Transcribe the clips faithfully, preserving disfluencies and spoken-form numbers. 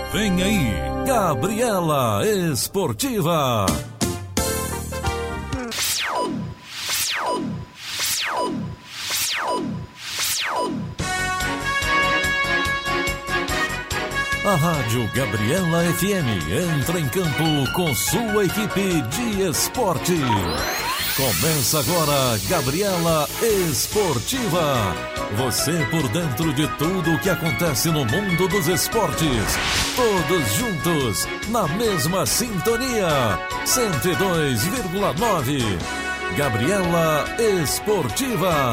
Vem aí, Gabriela Esportiva. A Rádio Gabriela F M entra em campo com sua equipe de esporte. Começa agora Gabriela Esportiva. Você por dentro de tudo o que acontece no mundo dos esportes. Todos juntos, na mesma sintonia. cento e dois vírgula nove. Gabriela Esportiva.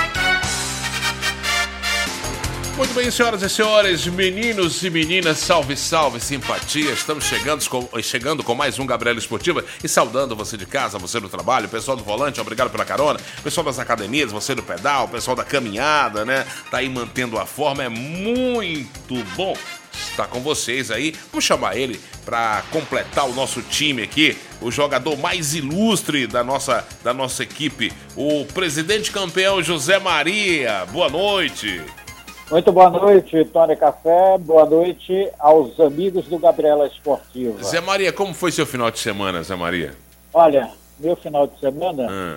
Muito bem, senhoras e senhores, meninos e meninas, salve, salve, simpatia. Estamos chegando com, chegando com mais um Gabriela Esportiva e saudando você de casa, você do trabalho, o pessoal do volante, obrigado pela carona, o pessoal das academias, você do pedal, o pessoal da caminhada, né? Tá aí mantendo a forma, é muito bom estar com vocês aí. Vamos chamar ele para completar o nosso time aqui, o jogador mais ilustre da nossa, da nossa equipe, o presidente campeão José Maria. Boa noite. Muito boa noite, Tony Café. Boa noite aos amigos do Gabriela Esportiva. Zé Maria, como foi seu final de semana, Zé Maria? Olha, meu final de semana Ah.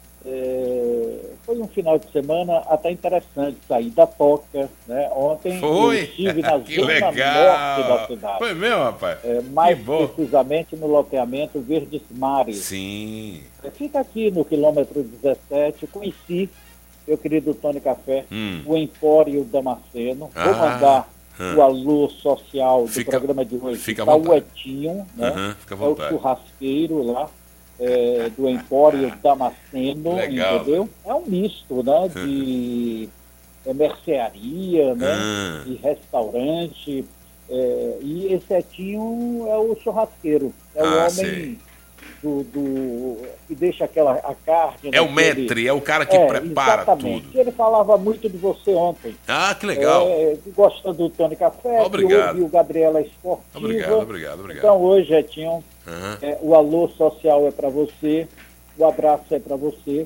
é, foi um final de semana até interessante. Saí da Toca, né? Ontem Foi? eu estive na Que zona legal. norte da cidade. Foi mesmo, rapaz? É, mais Que bom. precisamente no loteamento Verdes Mares. Sim. Fica aqui no quilômetro dezessete. Conheci, meu querido Tony Café, Hum. o Empório Damasceno. Ah, Vou mandar ah. o alô social do Fica- programa de hoje. fica à Tá o vontade. Etinho, né? Aham, fica à É o vontade. churrasqueiro lá, é, do Empório Damasceno, Legal. entendeu? É um misto, né? De é, mercearia, né? Ah. De restaurante. é, e esse Etinho é o churrasqueiro. É o Ah, homem sei. do, do- que deixa aquela a carne. É o naquele- maître, é o cara que é, prepara exatamente. tudo. Ele falava muito de você ontem. Ah, que legal. É, que gosta do Tony Café, Obrigado. que ouve o Gabriela Esportiva. Obrigado, obrigado, obrigado. Então hoje, Etinho, Aham. é, o alô social é para você, o abraço é para você.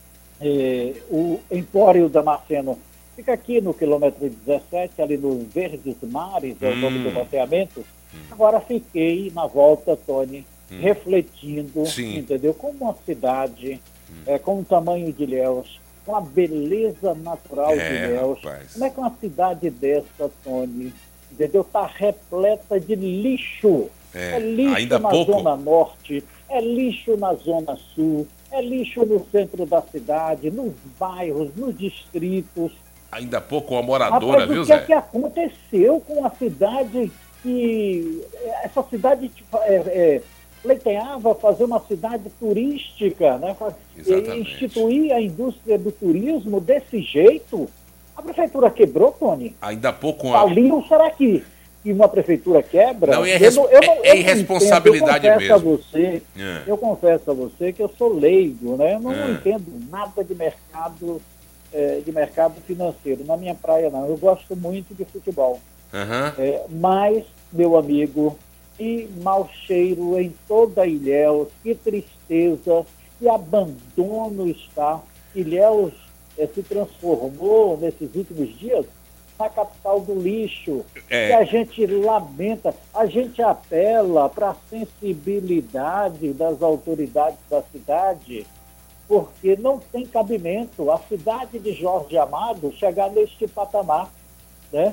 É, o Empório Damasceno fica aqui no quilômetro dezessete, ali nos Verdes Mares, é o nome do loteamento. Agora fiquei na volta, Tony, refletindo, Sim. entendeu? Como uma cidade, é, com o tamanho de Ilhéus, com a beleza natural de É, Ilhéus. rapaz. Como é que uma cidade dessa, Tony, entendeu? Está repleta de lixo. É, lixo ainda na pouco. Zona Norte, é lixo na Zona Sul, é lixo no centro da cidade, nos bairros, nos distritos. Ainda há pouco uma moradora, Rapaz, viu, o que é Zé? que aconteceu com a cidade que... Essa cidade tipo, é, é, pleiteava fazer uma cidade turística, né? Fa- Exatamente. instituir a indústria do turismo desse jeito. A prefeitura quebrou, Tony? Ainda há pouco uma... Faliu, será que, que uma prefeitura quebra? Não, é Eu res- eu é- eu é não irresponsabilidade entendo. Eu confesso mesmo. a você, É. eu confesso a você que eu sou leigo, né? Eu não É. entendo nada de mercado, eh, de mercado financeiro. Na minha praia, não. Eu gosto muito de futebol. Aham. É, mas, meu amigo, que mau cheiro em toda Ilhéus, que tristeza, que abandono está. Ilhéus eh, se transformou nesses últimos dias na capital do lixo. É. E a gente lamenta, a gente apela para a sensibilidade das autoridades da cidade, porque não tem cabimento a cidade de Jorge Amado chegar neste patamar, né?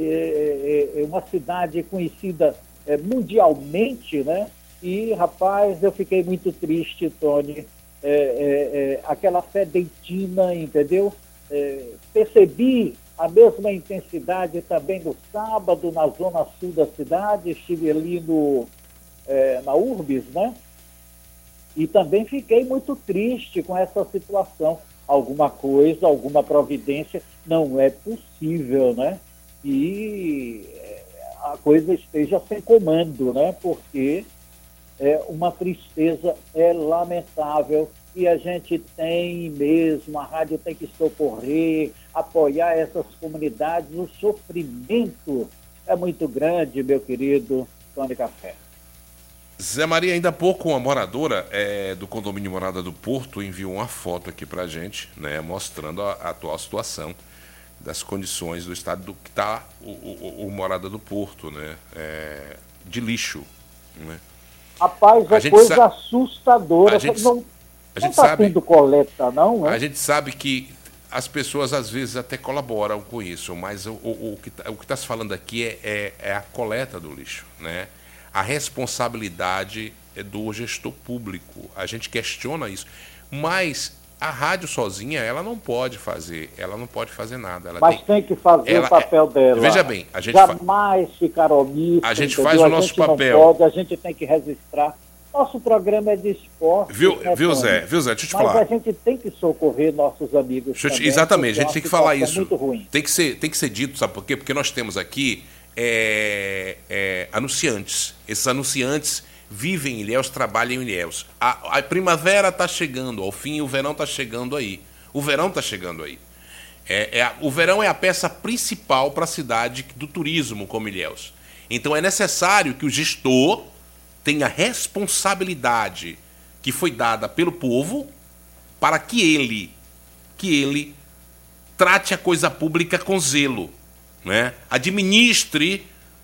É, é, é uma cidade conhecida é, mundialmente, né? E, rapaz, eu fiquei muito triste, Tony. É, é, é, aquela fé dentina, entendeu? É, percebi a mesma intensidade também no sábado, na zona sul da cidade. Estive ali no, é, na Urbis, né? E também fiquei muito triste com essa situação. Alguma coisa, alguma providência não é possível, né? E a coisa esteja sem comando, né? Porque é uma tristeza, é lamentável, e a gente tem mesmo, a rádio tem que socorrer, apoiar essas comunidades. O sofrimento é muito grande, meu querido Tony Café. Zé Maria, ainda há pouco uma moradora é, do condomínio Morada do Porto enviou uma foto aqui pra gente, né, mostrando a, a atual situação. das condições do estado do que está o, o, o Morada do Porto, né? É, de lixo, né? Rapaz, é coisa sa... assustadora. A gente, não a gente está sabe, tendo coleta, não, né? A gente sabe que as pessoas às vezes até colaboram com isso, mas o, o, o que o que está se falando aqui é, é, é a coleta do lixo, né? A responsabilidade é do gestor público. A gente questiona isso, mas a rádio sozinha ela não pode fazer, ela não pode fazer nada. Ela mas tem, tem que fazer ela, o papel dela. Veja bem, a gente jamais fa... ficar omissa. A gente entendeu? faz o a nosso gente papel. Não pode, a gente tem que registrar. Nosso programa é de esporte. Viu, né, viu Tony? Zé? Viu, Zé? Deixa eu te Mas falar. a gente tem que socorrer nossos amigos Te... também. Exatamente, a gente tem que falar isso. Muito ruim. Tem que ser, tem que ser dito, sabe por quê? Porque nós temos aqui é, é, anunciantes. Esses anunciantes vivem em Ilhéus, trabalham em Ilhéus. A, a primavera está chegando ao fim e o verão está chegando aí. O verão está chegando aí. É, é a, o verão é a peça principal para a cidade do turismo, como Ilhéus. Então é necessário que o gestor tenha responsabilidade que foi dada pelo povo para que ele, que ele trate a coisa pública com zelo, né? Administre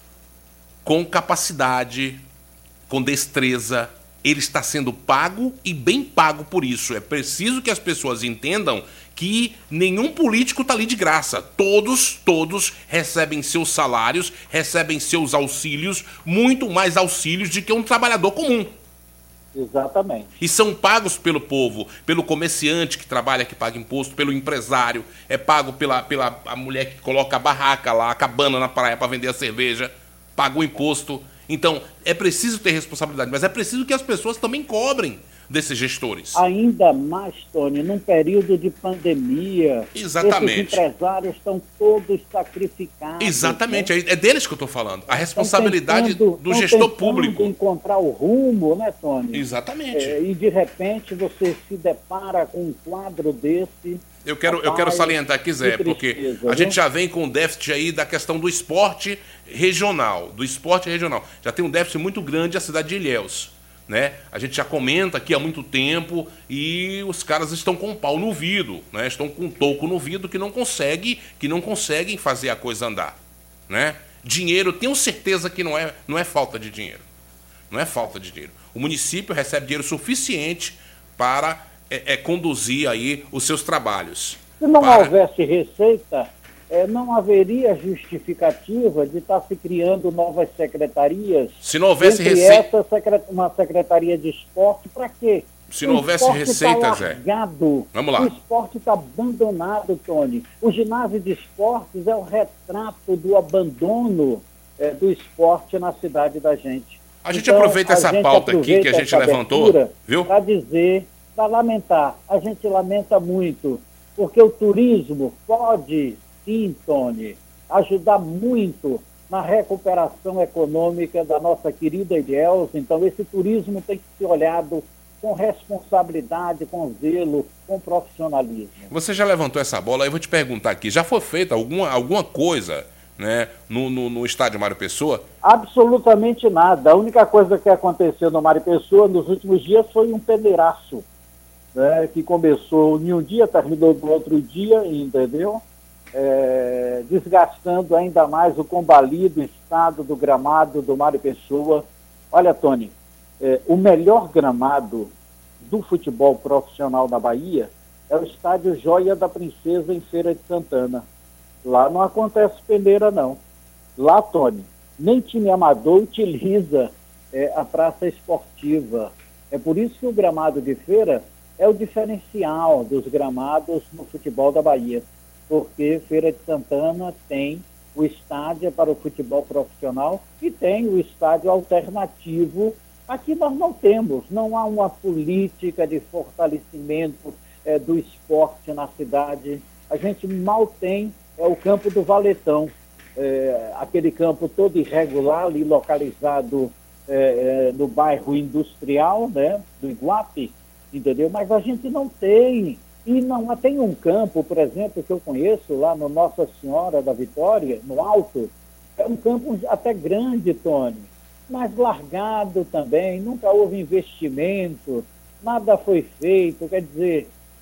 com capacidade, com destreza. Ele está sendo pago e bem pago por isso. É preciso que as pessoas entendam que nenhum político está ali de graça. Todos, todos recebem seus salários, recebem seus auxílios, muito mais auxílios do que um trabalhador comum. Exatamente. E são pagos pelo povo, pelo comerciante que trabalha, que paga imposto, pelo empresário, é pago pela, pela a mulher que coloca a barraca lá, a cabana na praia para vender a cerveja, paga o imposto. Então, é preciso ter responsabilidade, mas é preciso que as pessoas também cobrem desses gestores. Ainda mais, Tony, num período de pandemia. Exatamente. Esses empresários estão todos sacrificados. Exatamente, né? é deles que eu estou falando. A responsabilidade tentando, do gestor público. Encontrar o rumo, né, Tony? Exatamente. É, e de repente você se depara com um quadro desse. Eu quero, Rapaz, eu quero salientar aqui, Zé, tristeza, porque a viu? gente já vem com um déficit aí da questão do esporte regional, do esporte regional. Já tem um déficit muito grande a cidade de Ilhéus, né? A gente já comenta aqui há muito tempo e os caras estão com um pau no vidro, né? Estão com um toco no vidro que não consegue, que não conseguem fazer a coisa andar, né? Dinheiro, tenho certeza que não é, não é falta de dinheiro. Não é falta de dinheiro. O município recebe dinheiro suficiente para É, é conduzir aí os seus trabalhos. Se não para... houvesse receita, é, não haveria justificativa de estar se criando novas secretarias. Se não houvesse Entre receita... essa, secret... uma secretaria de esporte, para quê? Se não o houvesse receita, tá Zé. Vamos lá. O esporte está abandonado, Tony. O ginásio de esportes é o retrato do abandono é, do esporte na cidade da gente. A gente então, aproveita a essa gente pauta aproveita aqui que a gente levantou, viu? Para dizer... Para lamentar, a gente lamenta muito, porque o turismo pode, sim, Tony, ajudar muito na recuperação econômica da nossa querida Ilhéus. Então, esse turismo tem que ser olhado com responsabilidade, com zelo, com profissionalismo. Você já levantou essa bola, eu vou te perguntar aqui, já foi feita alguma, alguma coisa, né, no, no, no estádio Mário Pessoa? Absolutamente nada. A única coisa que aconteceu no Mário Pessoa nos últimos dias foi um peneiraço. Né, que começou em um dia, terminou no outro dia, entendeu? É, desgastando ainda mais o combalido estado do gramado do Mário Pessoa. Olha, Tony, é, o melhor gramado do futebol profissional na Bahia é o estádio Joia da Princesa, em Feira de Santana. Lá não acontece peneira, não. Lá, Tony, nem time amador utiliza é, a praça esportiva. É por isso que o gramado de Feira é o diferencial dos gramados no futebol da Bahia, porque Feira de Santana tem o estádio para o futebol profissional e tem o estádio alternativo. Aqui nós não temos, não há uma política de fortalecimento é, do esporte na cidade. A gente mal tem é, o campo do Valetão, é, aquele campo todo irregular ali localizado é, é, no bairro industrial, né, do Iguape, entendeu? Mas a gente não tem, e não tem um campo, por exemplo, que eu conheço lá no Nossa Senhora da Vitória, no Alto, é um campo até grande, Tony, mas largado também, nunca houve investimento, nada foi feito, quer dizer,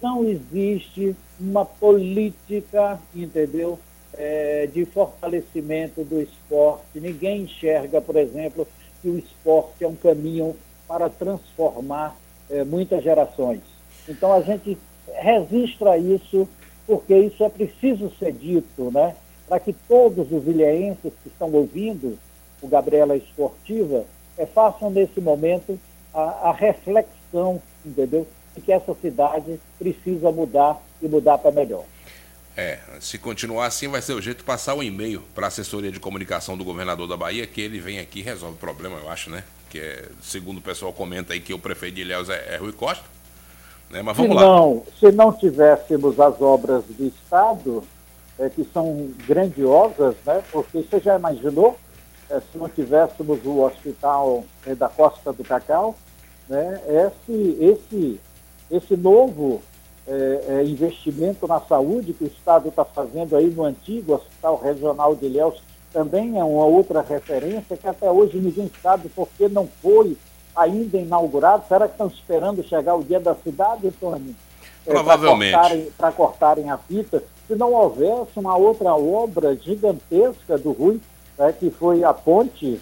não existe uma política, entendeu, é, de fortalecimento do esporte. Ninguém enxerga, por exemplo, que o esporte é um caminho para transformar é, muitas gerações. Então a gente registra isso, porque isso é preciso ser dito, né? Para que todos os ilhéenses que estão ouvindo o Gabriela Esportiva é, façam nesse momento a, a reflexão, entendeu? De que essa cidade precisa mudar e mudar para melhor. É, se continuar assim vai ser o jeito de passar o e-mail para a assessoria de comunicação do governador da Bahia, que ele vem aqui e resolve o problema, eu acho, né? Que é, segundo o pessoal comenta aí, que o prefeito de Ilhéus é, é Rui Costa, né? Mas vamos se lá. Não, se não tivéssemos as obras do Estado, é, que são grandiosas, né? Porque você já imaginou, é, se não tivéssemos o hospital é, da Costa do Cacau, né? Esse, esse, esse novo é, é, investimento na saúde que o Estado está fazendo aí no antigo Hospital Regional de Ilhéus, também é uma outra referência que até hoje ninguém sabe por que não foi ainda inaugurado. Será que estão esperando chegar o dia da cidade, Tony? Provavelmente. É, para cortarem, cortarem a fita. Se não houvesse uma outra obra gigantesca do Rui, né, que foi a ponte,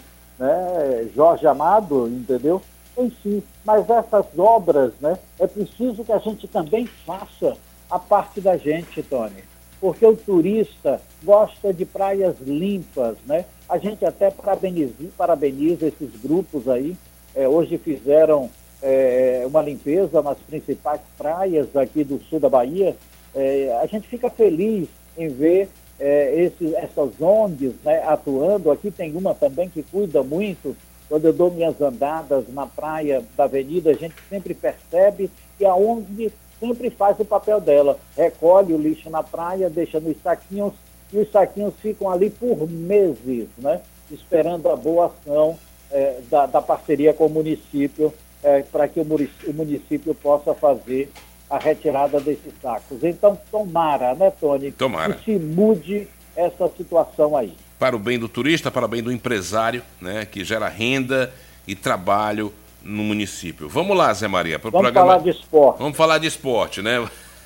né, Jorge Amado, entendeu? Enfim, mas essas obras, né, é preciso que a gente também faça a parte da gente, Tony. Porque o turista gosta de praias limpas, né? A gente até parabeniza, parabeniza esses grupos aí. É, hoje fizeram é, uma limpeza nas principais praias aqui do sul da Bahia. É, a gente fica feliz em ver é, esse, essas O N Gs, né, atuando. Aqui tem uma também que cuida muito. Quando eu dou minhas andadas na praia da Avenida, a gente sempre percebe que a O N G sempre faz o papel dela. Recolhe o lixo na praia, deixa nos saquinhos, e os saquinhos ficam ali por meses, né, esperando a boa ação é, da, da parceria com o município, é, para que o município, o município possa fazer a retirada desses sacos. Então, tomara, né, Tony? Tomara. Que se mude essa situação aí. Para o bem do turista, para o bem do empresário, né, que gera renda e trabalho no município. Vamos lá, Zé Maria. Pro Vamos programa... falar de esporte. Vamos falar de esporte, né?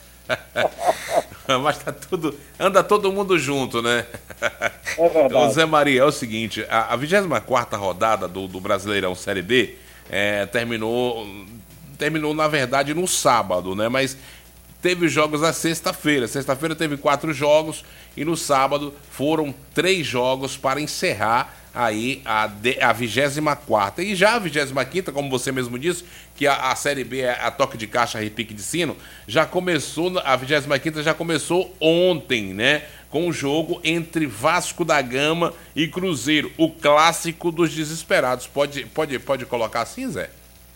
Mas tá tudo... anda todo mundo junto, né? É verdade. Então, Zé Maria, é o seguinte, a, a vigésima quarta rodada do, do Brasileirão Série B é, terminou, terminou, na verdade, no sábado, né? Mas teve jogos na sexta-feira. Sexta-feira teve quatro jogos e no sábado foram três jogos para encerrar aí a, de, a vigésima quarta. E já a vigésima quinta, como você mesmo disse, que a, a Série B é a toque de caixa, repique de sino, já começou, a vigésima quinta já começou ontem, né? Com o jogo entre Vasco da Gama e Cruzeiro, o clássico dos desesperados. Pode, pode, pode colocar assim, Zé?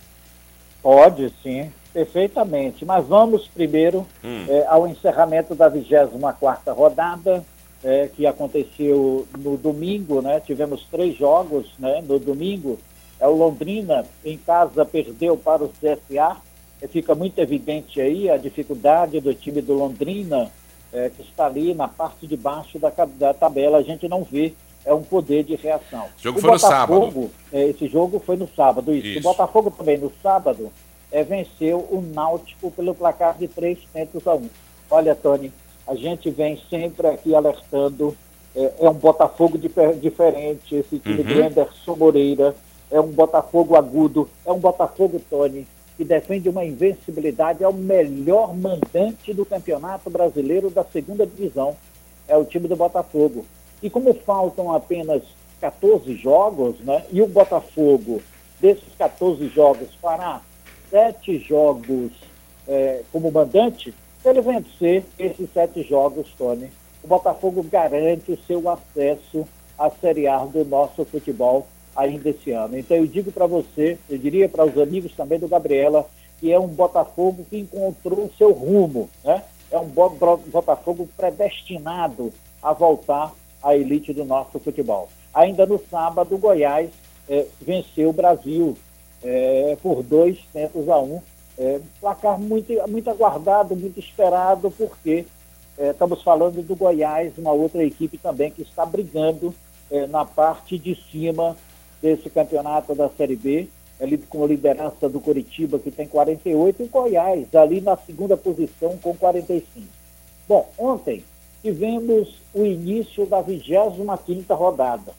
Pode, sim, perfeitamente. Mas vamos primeiro hum. é, ao encerramento da vigésima quarta rodada, É, que aconteceu no domingo, né? Tivemos três jogos, né? No domingo, é o Londrina em casa perdeu para o C S A. É, fica muito evidente aí a dificuldade do time do Londrina, é, que está ali na parte de baixo da, da tabela. A gente não vê, é um poder de reação. O jogo o foi Botafogo, no sábado. É, esse jogo foi no sábado, isso. isso. O Botafogo também no sábado é, venceu o Náutico pelo placar de três tentos a um. Olha, Tony, a gente vem sempre aqui alertando, é, é um Botafogo dif- diferente, esse time uhum. do Anderson Moreira, é um Botafogo agudo, é um Botafogo, Tony, que defende uma invencibilidade, é o melhor mandante do Campeonato Brasileiro da segunda divisão, é o time do Botafogo. E como faltam apenas catorze jogos, né, e o Botafogo, desses catorze jogos, fará sete jogos é, como mandante, se ele vencer esses sete jogos, Tony, o Botafogo garante o seu acesso à Série A do nosso futebol ainda esse ano. Então eu digo para você, eu diria para os amigos também do Gabriela, que é um Botafogo que encontrou o seu rumo, né? É um Botafogo predestinado a voltar à elite do nosso futebol. Ainda no sábado, o Goiás eh, venceu o Brasil eh, por dois tentos a um. É, placar muito, muito aguardado, muito esperado, porque é, estamos falando do Goiás, uma outra equipe também que está brigando é, na parte de cima desse campeonato da Série B. ali com a liderança do Coritiba, que tem quarenta e oito, e o Goiás ali na segunda posição com quarenta e cinco. Bom, ontem tivemos o início da vigésima quinta rodada.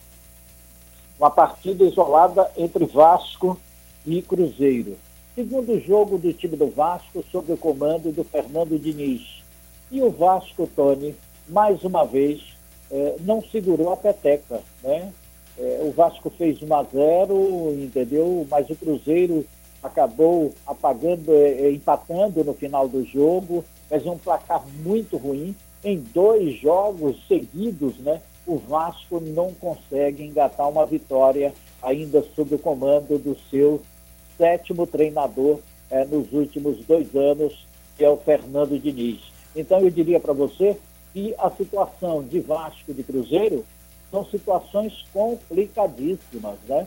Uma partida isolada entre Vasco e Cruzeiro. Segundo jogo do time do Vasco, sob o comando do Fernando Diniz. E o Vasco, Tony, mais uma vez, eh, não segurou a peteca, né? Eh, o Vasco fez um a zero, entendeu? Mas o Cruzeiro acabou apagando, eh, empatando no final do jogo. Mas um placar muito ruim. Em dois jogos seguidos, né? O Vasco não consegue engatar uma vitória ainda sob o comando do seu sétimo treinador eh, nos últimos dois anos, que é o Fernando Diniz. Então eu diria para você que a situação de Vasco e de Cruzeiro são situações complicadíssimas, né?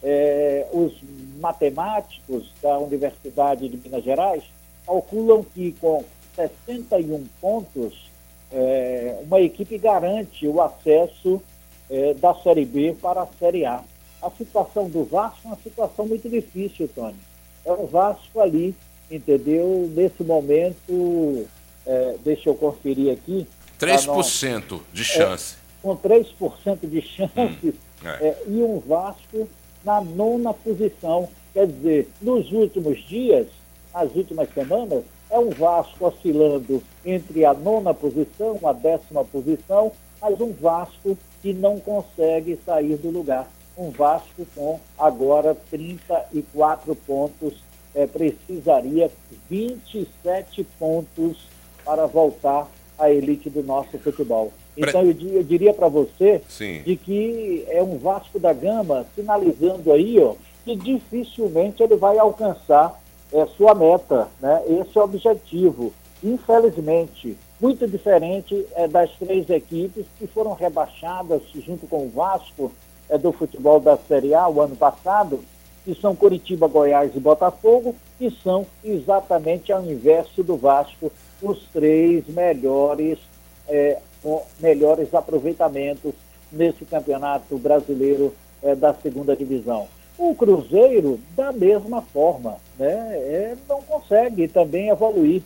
É, os matemáticos da Universidade de Minas Gerais calculam que com sessenta e um pontos, é, uma equipe garante o acesso é, da Série B para a Série A. A situação do Vasco é uma situação muito difícil, Tony. É o Vasco ali, entendeu? Nesse momento, é, deixa eu conferir aqui. três por cento não, de chance. É, com três por cento de chance, hum, é. É, e um Vasco na nona posição. Quer dizer, nos últimos dias, nas últimas semanas, é um Vasco oscilando entre a nona posição, a décima posição, mas um Vasco que não consegue sair do lugar. Um Vasco com agora trinta e quatro pontos, é, precisaria vinte e sete pontos para voltar à elite do nosso futebol. Então eu, eu diria para você Sim. de que é um Vasco da Gama sinalizando aí, ó, que dificilmente ele vai alcançar é, sua meta, né? Esse é o objetivo. Infelizmente, muito diferente é, das três equipes que foram rebaixadas junto com o Vasco é, do futebol da Série A o ano passado, que são Coritiba, Goiás e Botafogo, que são exatamente ao inverso do Vasco, os três melhores, é, com melhores aproveitamentos nesse campeonato brasileiro é, da segunda divisão. O Cruzeiro, da mesma forma, né, é, não consegue também evoluir.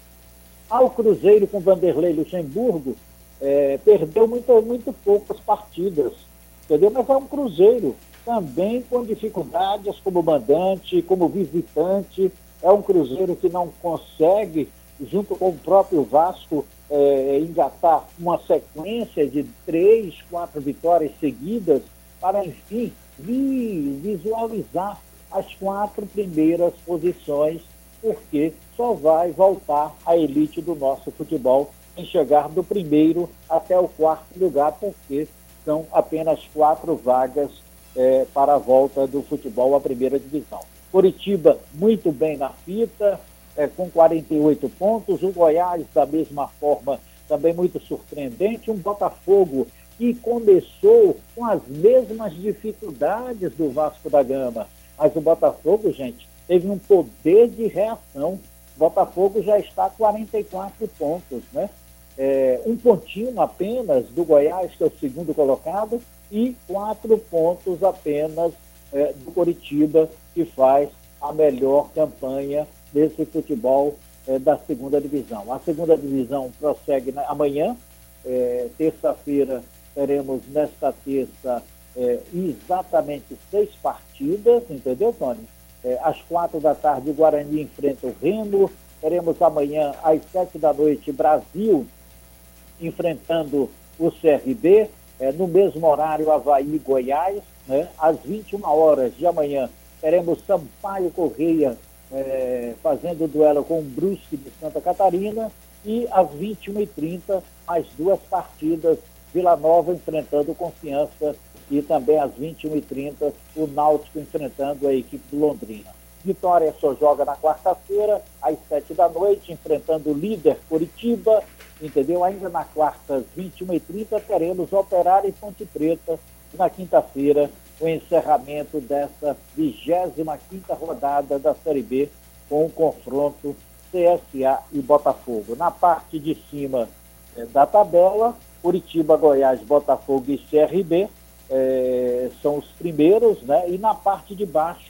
Ao Cruzeiro com Vanderlei Luxemburgo, é, perdeu muito, muito poucas partidas, entendeu? Mas é um Cruzeiro também com dificuldades como mandante, como visitante. É um Cruzeiro que não consegue, junto com o próprio Vasco, é, engatar uma sequência de três, quatro vitórias seguidas para, enfim, vi, visualizar as quatro primeiras posições, porque só vai voltar à elite do nosso futebol em chegar do primeiro até o quarto lugar, porque são apenas quatro vagas é, para a volta do futebol à primeira divisão. Coritiba muito bem na fita, é, com quarenta e oito pontos, o Goiás da mesma forma, também muito surpreendente, um Botafogo que começou com as mesmas dificuldades do Vasco da Gama, mas o Botafogo, gente, teve um poder de reação. O Botafogo já está a quarenta e quatro pontos, né? É, um pontinho apenas do Goiás, que é o segundo colocado, e quatro pontos apenas é, do Coritiba, que faz a melhor campanha desse futebol é, da segunda divisão. A segunda divisão prossegue na, amanhã, é, terça-feira, teremos nesta terça é, exatamente seis partidas, entendeu, Tony? É, às quatro da tarde, o Guarani enfrenta o Remo. Teremos amanhã, às sete da noite, Brasil enfrentando o C R B. É, no mesmo horário, Avaí e Goiás. Né? Às vinte e uma horas de amanhã, teremos Sampaio Correia é, fazendo o duelo com o Brusque de Santa Catarina. E às vinte e uma e trinta, mais duas partidas, Vila Nova enfrentando Confiança. E também às vinte e uma e trinta, o Náutico enfrentando a equipe do Londrina. Vitória só joga na quarta-feira, às sete da noite, enfrentando o líder Coritiba, entendeu? Ainda na quarta, às vinte e uma e trinta, teremos Operário e Ponte Preta. Na quinta-feira, o encerramento dessa vigésima quinta rodada da Série B, com o confronto C S A e Botafogo. Na parte de cima eh, da tabela, Coritiba, Goiás, Botafogo e C R B, É, são os primeiros, né? E na parte de baixo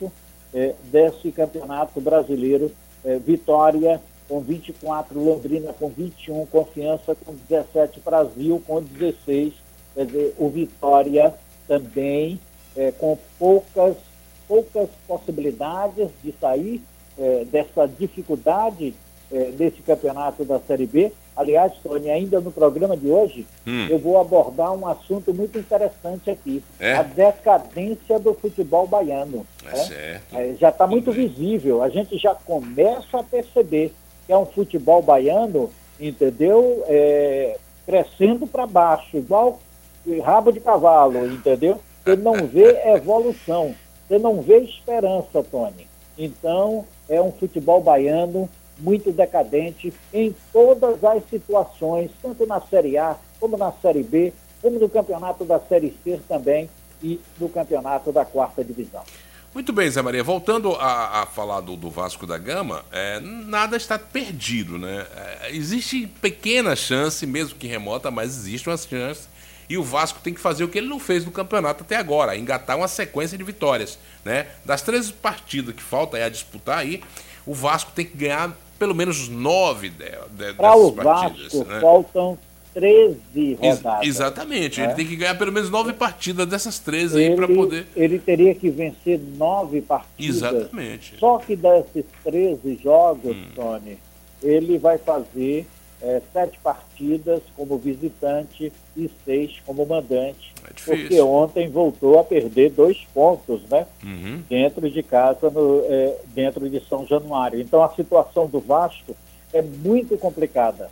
é, desse Campeonato Brasileiro. É, Vitória com vinte e quatro, Londrina com vinte e um, Confiança com dezessete, Brasil com dezesseis. Quer dizer, o Vitória também é, com poucas, poucas possibilidades de sair é, dessa dificuldade é, desse campeonato da Série B. Aliás, Tony, ainda no programa de hoje, hum. eu vou abordar um assunto muito interessante aqui. É? A decadência do futebol baiano. É né? certo. É, já está muito bem. visível. A gente já começa a perceber que é um futebol baiano, entendeu? É, crescendo para baixo, igual rabo de cavalo, entendeu? Você não vê evolução, você não vê esperança, Tony. Então, é um futebol baiano muito decadente em todas as situações, tanto na Série A, como na Série B, como no campeonato da Série C também e no campeonato da quarta divisão. Muito bem, Zé Maria. Voltando a, a falar do, do Vasco da Gama, é, nada está perdido, né? É, existe pequena chance, mesmo que remota, mas existe uma chance. E o Vasco tem que fazer o que ele não fez no campeonato até agora, engatar uma sequência de vitórias, né? Das treze partidas que falta aí a disputar aí, o Vasco tem que ganhar pelo menos nove de, de, Para dessas o partidas. Vasco, né? faltam treze rodadas. Ex exatamente, né? Ele tem que ganhar pelo menos nove partidas dessas treze aí para poder... Ele teria que vencer nove partidas. Exatamente. Só que desses treze jogos, hum. Tony, ele vai fazer é, sete partidas como visitante e seis como mandante. É difícil. Porque ontem voltou a perder dois pontos, né? Uhum. Dentro de casa, no, é, dentro de São Januário. Então a situação do Vasco é muito complicada.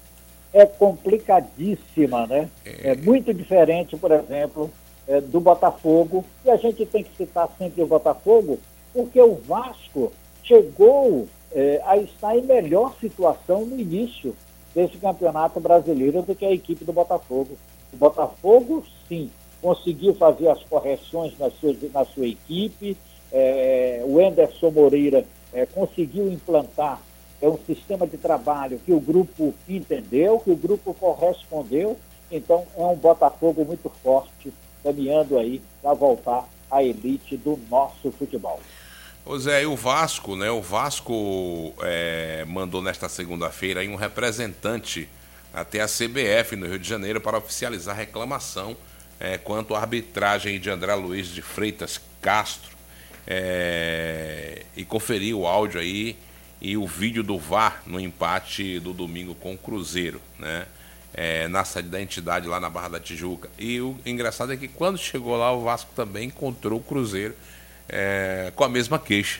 É complicadíssima, né? É, é muito diferente, por exemplo, é, do Botafogo. E a gente tem que citar sempre o Botafogo, porque o Vasco chegou é, a estar em melhor situação no início desse campeonato brasileiro do que a equipe do Botafogo. O Botafogo, sim, conseguiu fazer as correções na sua, na sua equipe. É, o Anderson Moreira é, conseguiu implantar é, um sistema de trabalho que o grupo entendeu, que o grupo correspondeu. Então, é um Botafogo muito forte, caminhando aí para voltar à elite do nosso futebol. Ô Zé, e o Vasco, né? O Vasco é, mandou nesta segunda-feira aí um representante até a C B F no Rio de Janeiro para oficializar a reclamação é, quanto à arbitragem de André Luiz de Freitas Castro é, e conferir o áudio aí e o vídeo do V A R no empate do domingo com o Cruzeiro, né? É, na sede da entidade lá na Barra da Tijuca. E o engraçado é que quando chegou lá, o Vasco também encontrou o Cruzeiro é, com a mesma queixa.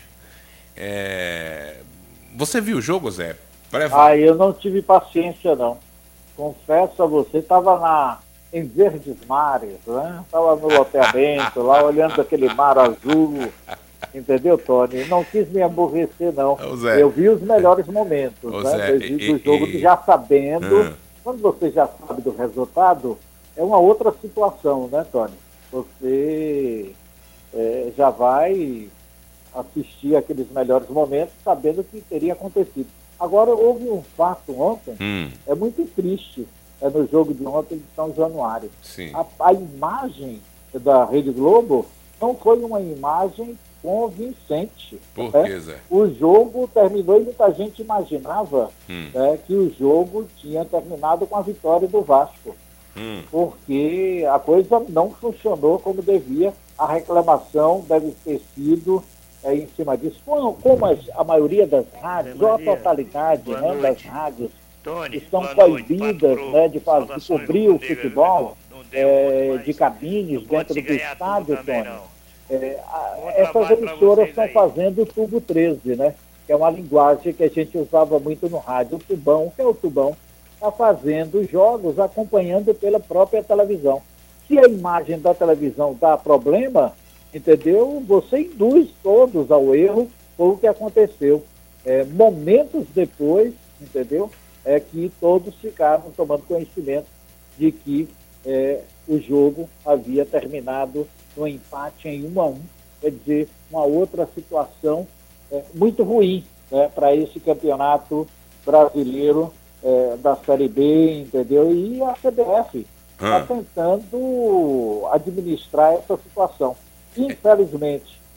É, você viu o jogo, Zé? Preva. Ah, eu não tive paciência, não. Confesso a você, estava na em Verdes Mares, né? Estava no loteamento, lá olhando aquele mar azul, entendeu, Tony? Não quis me aborrecer, não. Zé, eu vi os melhores momentos, né? Zé, eu vi do jogo, e, já sabendo, hum. quando você já sabe do resultado, é uma outra situação, né, Tony? Você é, já vai assistir aqueles melhores momentos sabendo o que teria acontecido. Agora, houve um fato ontem, hum. é muito triste, é no jogo de ontem de São Januário. Sim. A, a imagem da Rede Globo não foi uma imagem convincente. Por né? que, Zé? O jogo terminou e muita gente imaginava hum. né, que o jogo tinha terminado com a vitória do Vasco. Hum. Porque a coisa não funcionou como devia. A reclamação deve ter sido é, em cima disso. Como, como as, a maioria das rádios, ou a totalidade né, das rádios, Tony, estão coibidas né, de, fazer, de cobrir o futebol é, de cabines dentro do estádio, Tony. É, a, essas emissoras estão fazendo o tubo treze, né? Que é uma linguagem que a gente usava muito no rádio. O tubão, que é o tubão, está fazendo jogos acompanhando pela própria televisão. Se a imagem da televisão dá problema, entendeu? Você induz todos ao erro, foi o que aconteceu. É, momentos depois, entendeu? É que todos ficaram tomando conhecimento de que é, o jogo havia terminado no empate em um a um. Quer dizer, uma outra situação é, muito ruim né, para esse campeonato brasileiro é, da Série B, entendeu? E a C B F está hum. tentando administrar essa situação. Infelizmente,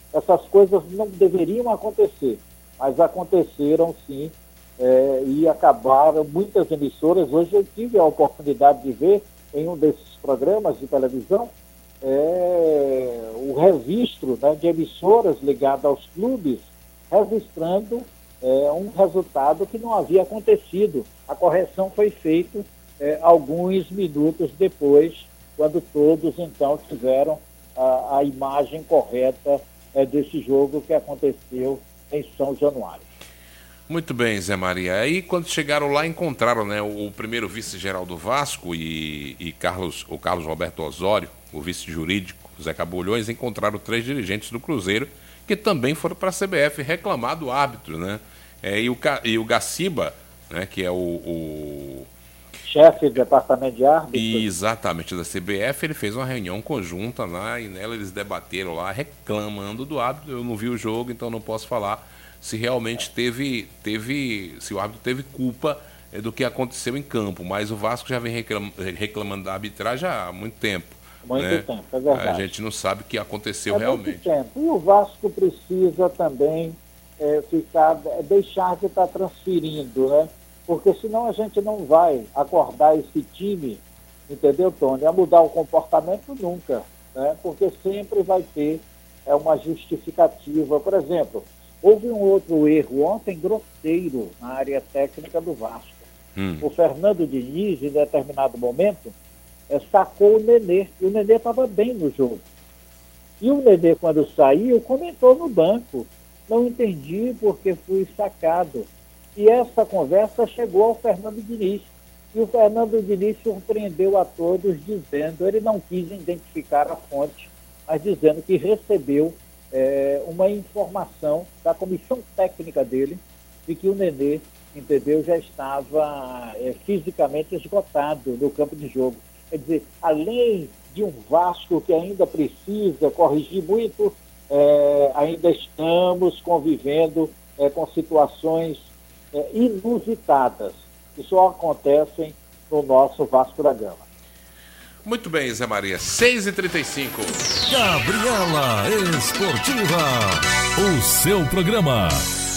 Essas coisas não deveriam acontecer, mas aconteceram sim, é, e acabaram muitas emissoras. Hoje eu tive a oportunidade de ver em um desses programas de televisão é, o registro, né, de emissoras ligadas aos clubes, registrando é, um resultado que não havia acontecido. A correção foi feita é, alguns minutos depois, quando todos então tiveram a, a imagem correta é, desse jogo que aconteceu em São Januário. Muito bem, Zé Maria. Aí quando chegaram lá encontraram, né, o primeiro vice-geral do Vasco e, e Carlos, o Carlos Roberto Osório, o vice jurídico, Zé Cabulhões, encontraram três dirigentes do Cruzeiro que também foram para a C B F reclamar do árbitro, né? É, e, o, e o Gaciba, né, que é o, o... chefe do departamento de árbitros. Exatamente, da C B F, ele fez uma reunião conjunta lá e nela eles debateram lá, reclamando do árbitro. Eu não vi o jogo, então não posso falar se realmente teve, teve se o árbitro teve culpa é, do que aconteceu em campo, mas o Vasco já vem reclam, reclamando da arbitragem há muito tempo. Muito né? tempo, é verdade. A gente não sabe o que aconteceu é realmente. Muito tempo. E o Vasco precisa também é, ficar, é, deixar de estar transferindo, né? Porque senão a gente não vai acordar esse time, entendeu, Tony, a mudar o comportamento nunca, né? Porque sempre vai ter é, uma justificativa. Por exemplo, houve um outro erro ontem grosseiro na área técnica do Vasco. Hum. O Fernando Diniz, em determinado momento, é, sacou o Nenê, e o Nenê estava bem no jogo. E o Nenê, quando saiu, comentou no banco: não entendi porque fui sacado. E essa conversa chegou ao Fernando Diniz. E o Fernando Diniz surpreendeu a todos dizendo, ele não quis identificar a fonte, mas dizendo que recebeu é, uma informação da comissão técnica dele de que o Nenê, entendeu, já estava é, fisicamente esgotado no campo de jogo. Quer dizer, além de um Vasco que ainda precisa corrigir muito, é, ainda estamos convivendo é, com situações é, inusitadas, que só acontecem no nosso Vasco da Gama. Muito bem, Zé Maria, seis e trinta e cinco. Gabriela Esportiva, o seu programa.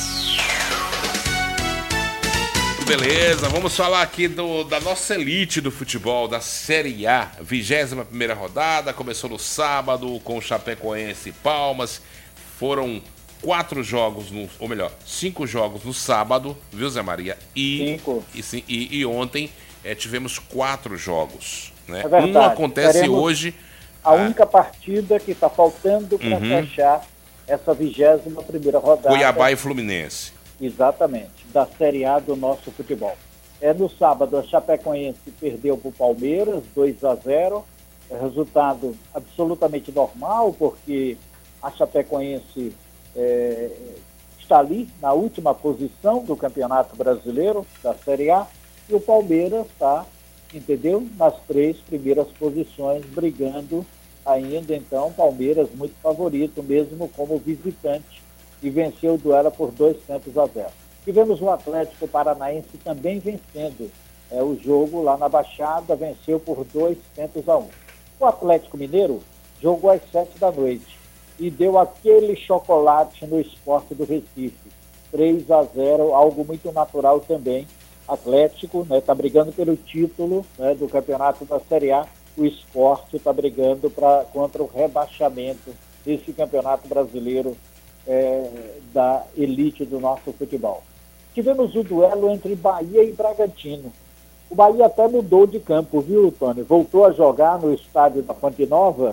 Beleza, vamos falar aqui do, da nossa elite do futebol, da Série A, vigésima primeira rodada, começou no sábado com o Chapecoense e Palmas, foram quatro jogos, no, ou melhor, cinco jogos no sábado, viu, Zé Maria? E, cinco. E, e, e ontem é, tivemos quatro jogos, né? É verdade. Um acontece Teremos hoje... A única partida que está faltando para uhum. fechar essa vigésima primeira rodada. Cuiabá e Fluminense. Exatamente, da Série A do nosso futebol. É, no sábado, a Chapecoense perdeu para o Palmeiras, dois a zero. É resultado absolutamente normal, porque a Chapecoense é, está ali na última posição do Campeonato Brasileiro, da Série A, e o Palmeiras está, entendeu, nas três primeiras posições, brigando ainda. Então, Palmeiras muito favorito, mesmo como visitante, e venceu o duelo por dois tentos a zero. Tivemos o Atlético Paranaense também vencendo é, o jogo lá na Baixada, venceu por dois tentos a um. O Atlético Mineiro jogou às sete da noite e deu aquele chocolate no Sport do Recife, três a zero, algo muito natural também. Atlético está, né, brigando pelo título, né, do campeonato da Série A, o Sport está brigando pra, contra o rebaixamento desse campeonato brasileiro, É, da elite do nosso futebol. Tivemos o duelo entre Bahia e Bragantino. O Bahia até mudou de campo, viu, Tony? Voltou a jogar no estádio da Fonte Nova,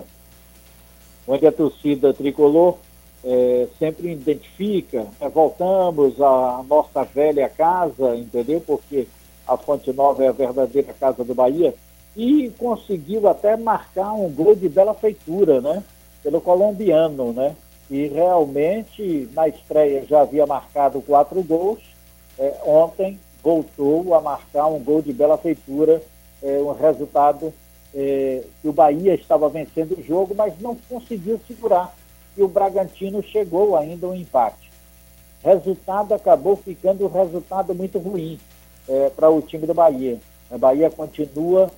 onde a torcida tricolor é, sempre identifica, é, voltamos à nossa velha casa, entendeu? Porque a Fonte Nova é a verdadeira casa do Bahia, e conseguiu até marcar um gol de bela feitura, né? Pelo colombiano, né? E realmente, na estreia, já havia marcado quatro gols. É, ontem, voltou a marcar um gol de bela feitura, é, um resultado é, que o Bahia estava vencendo o jogo, mas não conseguiu segurar. E o Bragantino chegou ainda ao empate. Resultado acabou ficando um resultado muito ruim é, para o time do Bahia. A Bahia continua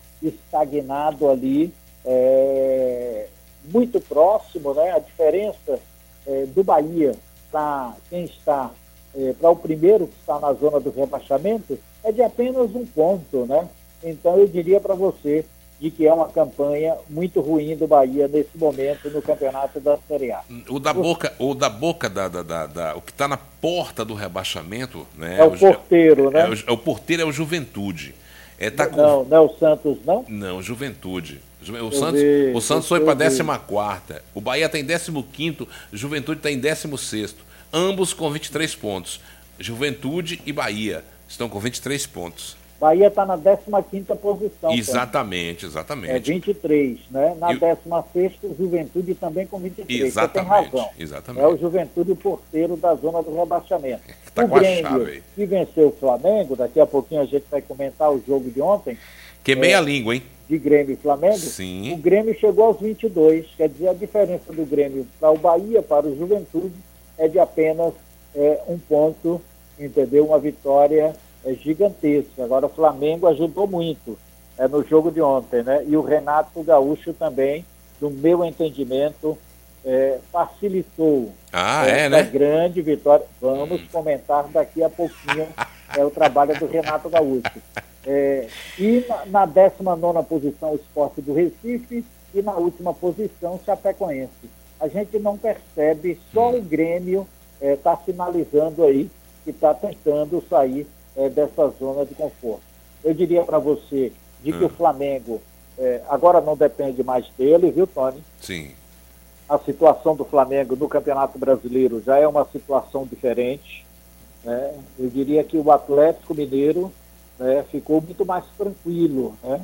estagnado ali, é, muito próximo, né? A diferença é, do Bahia para quem está, é, para o primeiro que está na zona do rebaixamento, é de apenas um ponto, né? Então eu diria para você de que é uma campanha muito ruim do Bahia nesse momento no campeonato da Série A. O da boca, o da boca da, da, da, da o que está na porta do rebaixamento, né? É o porteiro, é, né? É o, é o porteiro é o Juventude. É, tá não, com... não, não é o Santos, não? Não, Juventude. O eu Santos, vi, o Santos foi para a décima quarta. O Bahia está em décimo quinto, Juventude está em décimo sexto. Ambos com vinte e três pontos. Juventude e Bahia estão com vinte e três pontos. Bahia está na décima quinta posição. Exatamente, exatamente. É vinte e três, né? Na e... décima sexta, Juventude também com vinte e três. Exatamente, você tem razão. exatamente. É o Juventude o porteiro da zona do rebaixamento. Tá o com a Grêmio, chave aí. que venceu o Flamengo, daqui a pouquinho a gente vai comentar o jogo de ontem. Queimei é, a língua, hein? De Grêmio e Flamengo. Sim. O Grêmio chegou aos vinte e dois, quer dizer, a diferença do Grêmio para o Bahia, para o Juventude, é de apenas é, um ponto, entendeu? Uma vitória é gigantesca. Agora o Flamengo ajudou muito é, no jogo de ontem, né? E o Renato Gaúcho também, no meu entendimento, é, facilitou ah, essa é, né? grande vitória. Vamos hum. comentar daqui a pouquinho é, o trabalho do Renato Gaúcho. É, e na, na décima nona posição o Sport do Recife e na última posição o Chapecoense. A gente não percebe, só o Grêmio está é, sinalizando aí que está tentando sair É, dessa zona de conforto. Eu diria para você de que hum. o Flamengo é, agora não depende mais dele, viu, Tony? Sim. A situação do Flamengo no Campeonato Brasileiro já é uma situação diferente, né? Eu diria que o Atlético Mineiro, né, ficou muito mais tranquilo, né?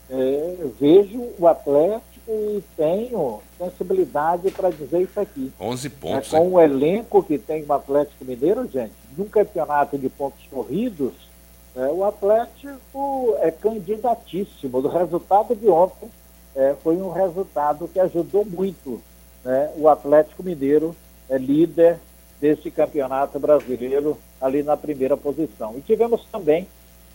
É, eu vejo o Atlético e tenho sensibilidade para dizer isso aqui. onze pontos. É, com o elenco que tem o Atlético Mineiro, gente, num campeonato de pontos corridos, é, o Atlético é candidatíssimo. O resultado de ontem é, foi um resultado que ajudou muito, né? O Atlético Mineiro é líder desse campeonato brasileiro ali na primeira posição. E tivemos também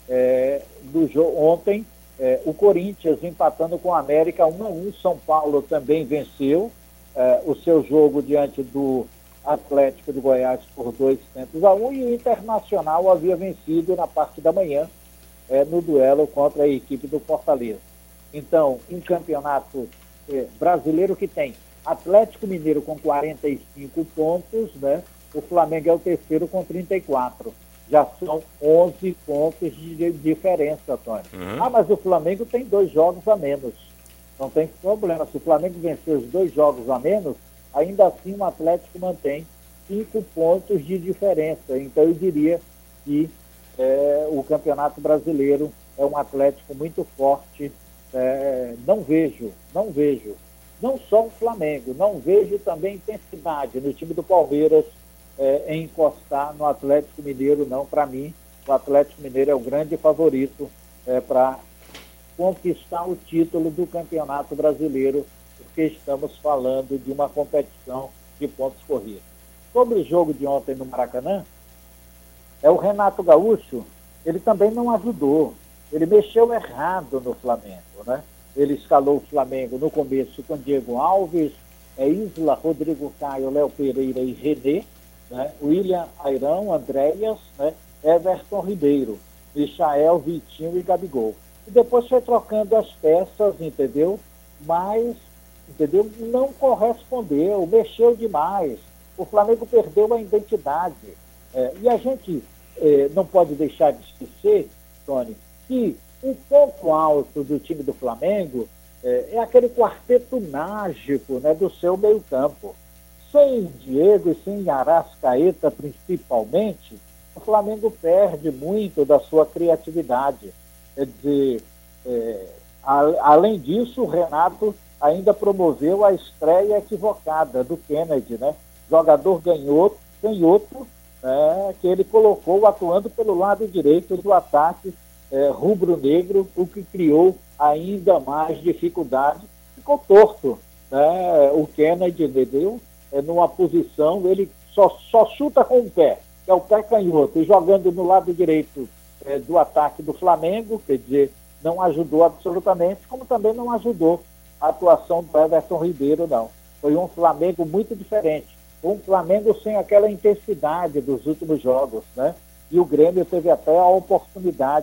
é, do jogo ontem é, o Corinthians empatando com o América um a um. São Paulo também venceu é, o seu jogo diante do Atlético de Goiás por dois tentos a um, e o Internacional havia vencido na parte da manhã é, no duelo contra a equipe do Fortaleza. Então, um campeonato é, brasileiro que tem Atlético Mineiro com quarenta e cinco pontos, né? O Flamengo é o terceiro com trinta e quatro. Já são onze pontos de diferença, Tony. Uhum. Ah, mas o Flamengo tem dois jogos a menos. Não tem problema. Se o Flamengo vencer os dois jogos a menos, ainda assim o Atlético mantém cinco pontos de diferença. Então eu diria que é, o Campeonato Brasileiro é um Atlético muito forte. É, não vejo, não vejo, não só o Flamengo, não vejo também intensidade no time do Palmeiras é, em encostar no Atlético Mineiro, não. Para mim, o Atlético Mineiro é o grande favorito é, para conquistar o título do Campeonato Brasileiro, porque estamos falando de uma competição de pontos corridos. Sobre o jogo de ontem no Maracanã, é o Renato Gaúcho, ele também não ajudou. Ele mexeu errado no Flamengo, né? Ele escalou o Flamengo no começo com Diego Alves, é Isla, Rodrigo Caio, Léo Pereira e René, né? William Airão, Andréas, né? Everton Ribeiro, Michael, Vitinho e Gabigol. E depois foi trocando as peças, entendeu? Mas, entendeu? Não correspondeu, mexeu demais. O Flamengo perdeu a identidade. É, e a gente é, não pode deixar de esquecer, Tony, que o ponto alto do time do Flamengo é, é aquele quarteto mágico, né, do seu meio-campo. Sem Diego e sem Arrascaeta, principalmente, o Flamengo perde muito da sua criatividade. Quer dizer, é, a, além disso, o Renato ainda promoveu a estreia equivocada do Kennedy, né? Jogador ganhoto, ganhoto é, que ele colocou atuando pelo lado direito do ataque é, rubro-negro, o que criou ainda mais dificuldade. Ficou torto, né? O Kennedy, entendeu? É, numa posição, ele só, só chuta com o pé, que é o pé canhoto, e jogando no lado direito é, do ataque do Flamengo, quer dizer, não ajudou absolutamente, como também não ajudou a atuação do Everton Ribeiro, não. Foi um Flamengo muito diferente. um Flamengo sem aquela intensidade dos últimos jogos, né? E o Grêmio teve até a oportunidade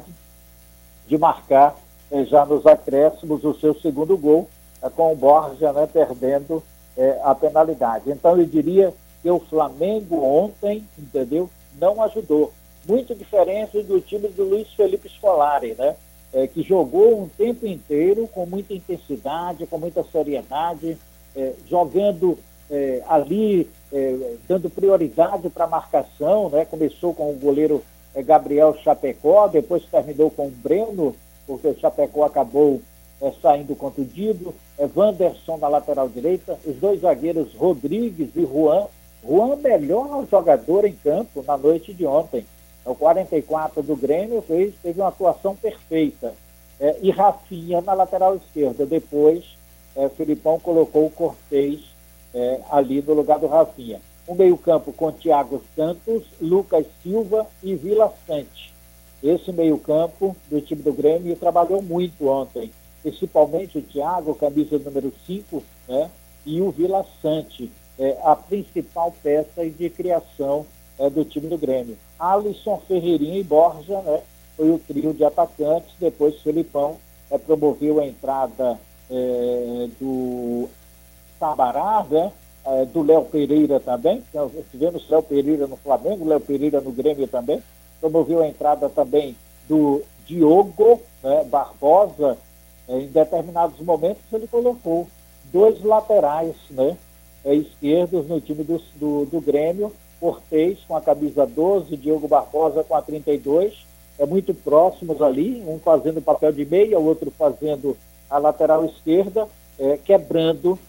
de marcar eh, já nos acréscimos o seu segundo gol, eh, com o Borja, né, perdendo eh, a penalidade. Então eu diria que o Flamengo ontem, entendeu, não ajudou. Muito diferente do time do Luiz Felipe Scolari, né? É, que jogou um tempo inteiro com muita intensidade, com muita seriedade, é, jogando é, ali, é, dando prioridade para a marcação, né? Começou com o goleiro é, Gabriel Chapecó, depois terminou com o Breno, porque o Chapecó acabou é, saindo contundido, é, Wanderson na lateral direita, os dois zagueiros Rodrigues e Juan. Juan, melhor jogador em campo na noite de ontem. O quarenta e quatro do Grêmio fez, teve uma atuação perfeita. É, e Rafinha na lateral esquerda. Depois, é, Felipão colocou o Cortez é, ali no lugar do Rafinha. O meio-campo com Thiago Santos, Lucas Silva e Vila Sante. Esse meio-campo do time do Grêmio trabalhou muito ontem. Principalmente o Thiago, camisa número cinco, né? E o Vila Sante, é, a principal peça de criação é, do time do Grêmio. Alisson, Ferreirinha e Borja, né? Foi o trio de atacantes. Depois Felipão é, promoveu a entrada é, do Sabará, né? É, do Léo Pereira também. Então, tivemos Léo Pereira no Flamengo, Léo Pereira no Grêmio também. Promoveu a entrada também do Diogo, né? Barbosa. É, em determinados momentos ele colocou dois laterais, né? É, esquerdos no time do, do, do Grêmio. Cortez com a camisa doze, Diogo Barbosa com a trinta e dois, é muito próximos ali, um fazendo o papel de meia, o outro fazendo a lateral esquerda, é, quebrando,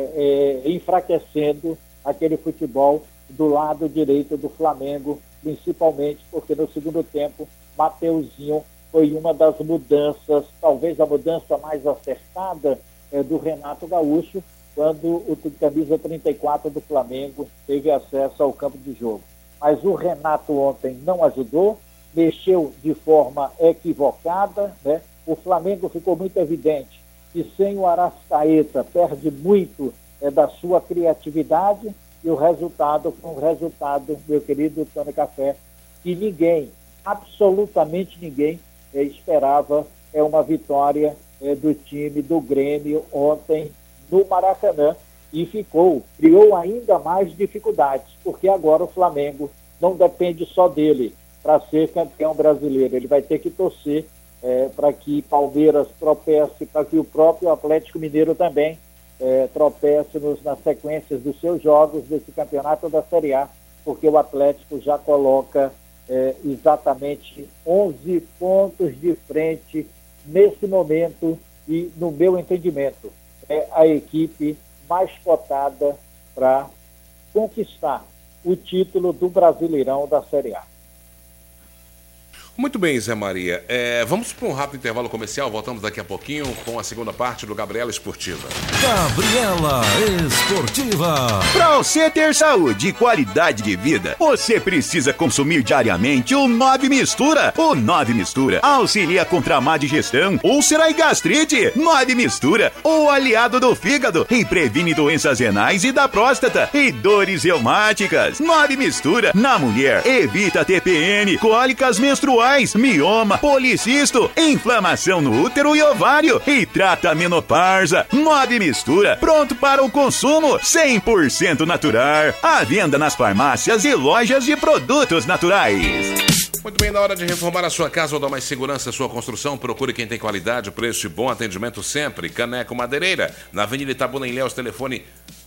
é, é, enfraquecendo aquele futebol do lado direito do Flamengo, principalmente porque no segundo tempo, Mateuzinho foi uma das mudanças, talvez a mudança mais acertada é, do Renato Gaúcho, quando o camisa trinta e quatro do Flamengo teve acesso ao campo de jogo. Mas o Renato ontem não ajudou, mexeu de forma equivocada, né? O Flamengo ficou muito evidente que sem o Arrascaeta perde muito é, da sua criatividade, e o resultado foi um resultado, meu querido Tony Café, que ninguém, absolutamente ninguém, é, esperava é, uma vitória é, do time do Grêmio ontem no Maracanã, e ficou, criou ainda mais dificuldades, porque agora o Flamengo não depende só dele para ser campeão brasileiro, ele vai ter que torcer é, para que Palmeiras tropece, para que o próprio Atlético Mineiro também é, tropece nos, nas sequências dos seus jogos desse campeonato da Série A, porque o Atlético já coloca é, exatamente onze pontos de frente nesse momento, e no meu entendimento é a equipe mais cotada para conquistar o título do Brasileirão da Série A. Muito bem, Zé Maria. É, vamos para um rápido intervalo comercial. Voltamos daqui a pouquinho com a segunda parte do Gabriela Esportiva. Gabriela Esportiva. Para você ter saúde e qualidade de vida, você precisa consumir diariamente o nove Mistura. O nove Mistura auxilia contra a má digestão, úlcera e gastrite. nove Mistura, o aliado do fígado, e previne doenças renais e da próstata e dores reumáticas. nove Mistura, na mulher, evita T P M, cólicas menstruais, mioma, policisto, inflamação no útero e ovário, e trata a menopausa. nove Mistura, pronto para o consumo, cem por cento natural. À venda nas farmácias e lojas de produtos naturais. Muito bem, na hora de reformar a sua casa ou dar mais segurança à sua construção, procure quem tem qualidade, preço e bom atendimento sempre. Caneco Madeireira, na Avenida Itabuna, em Ilhéus, telefone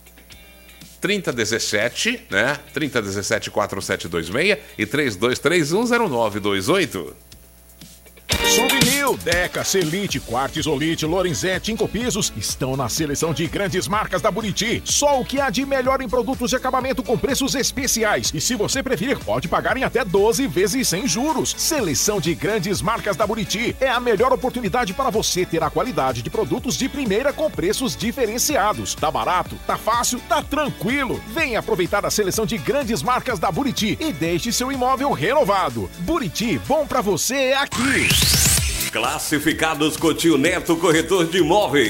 trinta dezessete, né? trinta dezessete, quatro sete dois seis e três dois três um zero nove dois oito. Souvenir, Deca, Celite, Quartzolite, Lorenzetti, Incopisos estão na seleção de grandes marcas da Buriti. Só o que há de melhor em produtos de acabamento com preços especiais. E se você preferir, pode pagar em até doze vezes sem juros. Seleção de grandes marcas da Buriti é a melhor oportunidade para você ter a qualidade de produtos de primeira com preços diferenciados. Tá barato? Tá fácil? Tá tranquilo? Venha aproveitar a seleção de grandes marcas da Buriti e deixe seu imóvel renovado. Buriti, bom pra você é aqui. Classificados Coutinho Neto, corretor de imóveis.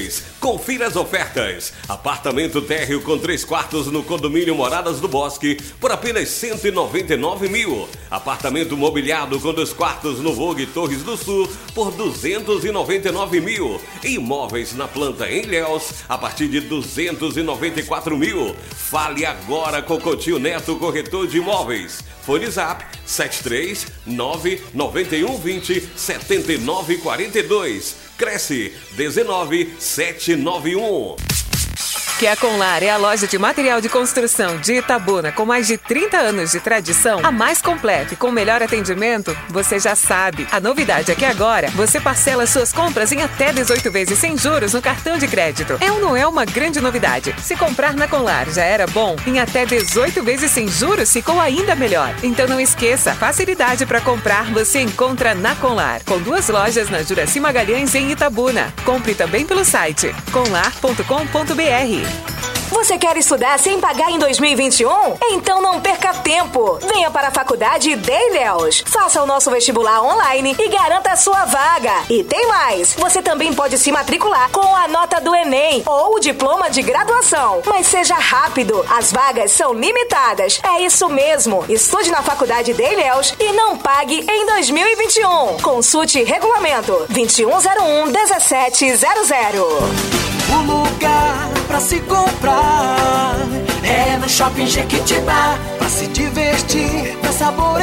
Confira as ofertas. Apartamento térreo com três quartos no condomínio Moradas do Bosque por apenas cento e noventa e nove mil. Apartamento mobiliado com dois quartos no Vogue Torres do Sul por duzentos e noventa e nove mil. Imóveis na planta em Ilhéus a partir de duzentos e noventa e quatro mil. Fale agora com Coutinho Neto, corretor de imóveis. Fone Zap sete três nove nove um dois zero sete nove quatro dois. Cresce dezenove sete nove um. Que a Conlar é a loja de material de construção de Itabuna com mais de trinta anos de tradição, a mais completa e com melhor atendimento, você já sabe. A novidade é que agora você parcela suas compras em até dezoito vezes sem juros no cartão de crédito. É ou não é uma grande novidade? Se comprar na Conlar já era bom, em até dezoito vezes sem juros ficou ainda melhor. Então não esqueça, facilidade para comprar você encontra na Conlar, com duas lojas na Juracy Magalhães em Itabuna. Compre também pelo site conlar ponto com ponto b r. Você quer estudar sem pagar em dois mil e vinte e um? Então não perca tempo. Venha para a Faculdade de Ilhéus. Faça o nosso vestibular online e garanta a sua vaga. E tem mais. Você também pode se matricular com a nota do Enem ou o diploma de graduação. Mas seja rápido. As vagas são limitadas. É isso mesmo. Estude na Faculdade de Ilhéus e não pague em dois mil e vinte e um. Consulte regulamento vinte e um zero um dezessete zero zero. O lugar pra se comprar é no Shopping Jequitibá. Pra se divertir, pra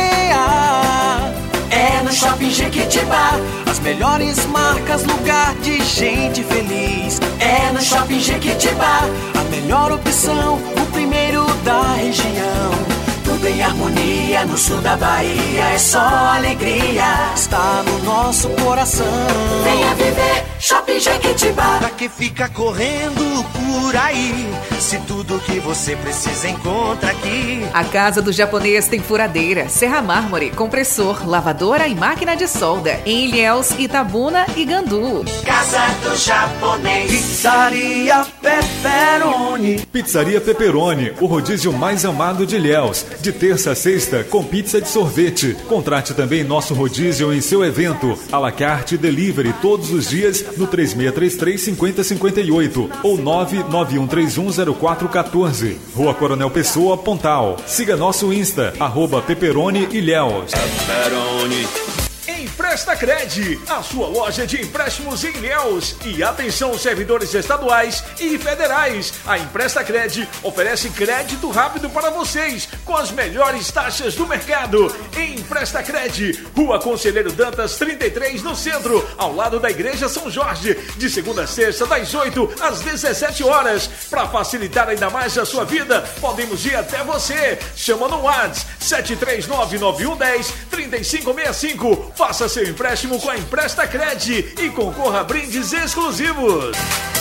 saborear é no Shopping Jequitibá. As melhores marcas, lugar de gente feliz é no Shopping Jequitibá. A melhor opção, o primeiro da região. Tudo em harmonia no sul da Bahia, é só alegria. Está no nosso coração. Venha viver Shopping Jequitibá. Pra que fica correndo por aí, se tudo que você precisa encontra aqui. A Casa do Japonês tem furadeira, serra mármore, compressor, lavadora e máquina de solda. Em Ilhéus, Itabuna e Gandu. Casa do Japonês. Pizzaria Pepperoni. Pizzaria Pepperoni, o rodízio mais amado de Ilhéus. De terça a sexta, com pizza de sorvete. Contrate também nosso rodízio em seu evento. À la carte delivery todos os dias no três seis três três cinco zero cinco oito ou nove nove um três um zero quatro um quatro. Rua Coronel Pessoa, Pontal. Siga nosso Insta, arroba Pepperoni Ilhéus. Pepperoni. Empresta Cred, a sua loja de empréstimos em Ilhéus. E atenção, servidores estaduais e federais. A Empresta Cred oferece crédito rápido para vocês, com as melhores taxas do mercado. Empresta Cred, Rua Conselheiro Dantas, trinta e três, no centro, ao lado da Igreja São Jorge. De segunda a sexta, das oito às dezessete horas. Para facilitar ainda mais a sua vida, podemos ir até você. Chama no WhatsApp sete três nove nove um um zero três cinco seis cinco. Faça seu empréstimo com a Empresta Cred e concorra a brindes exclusivos.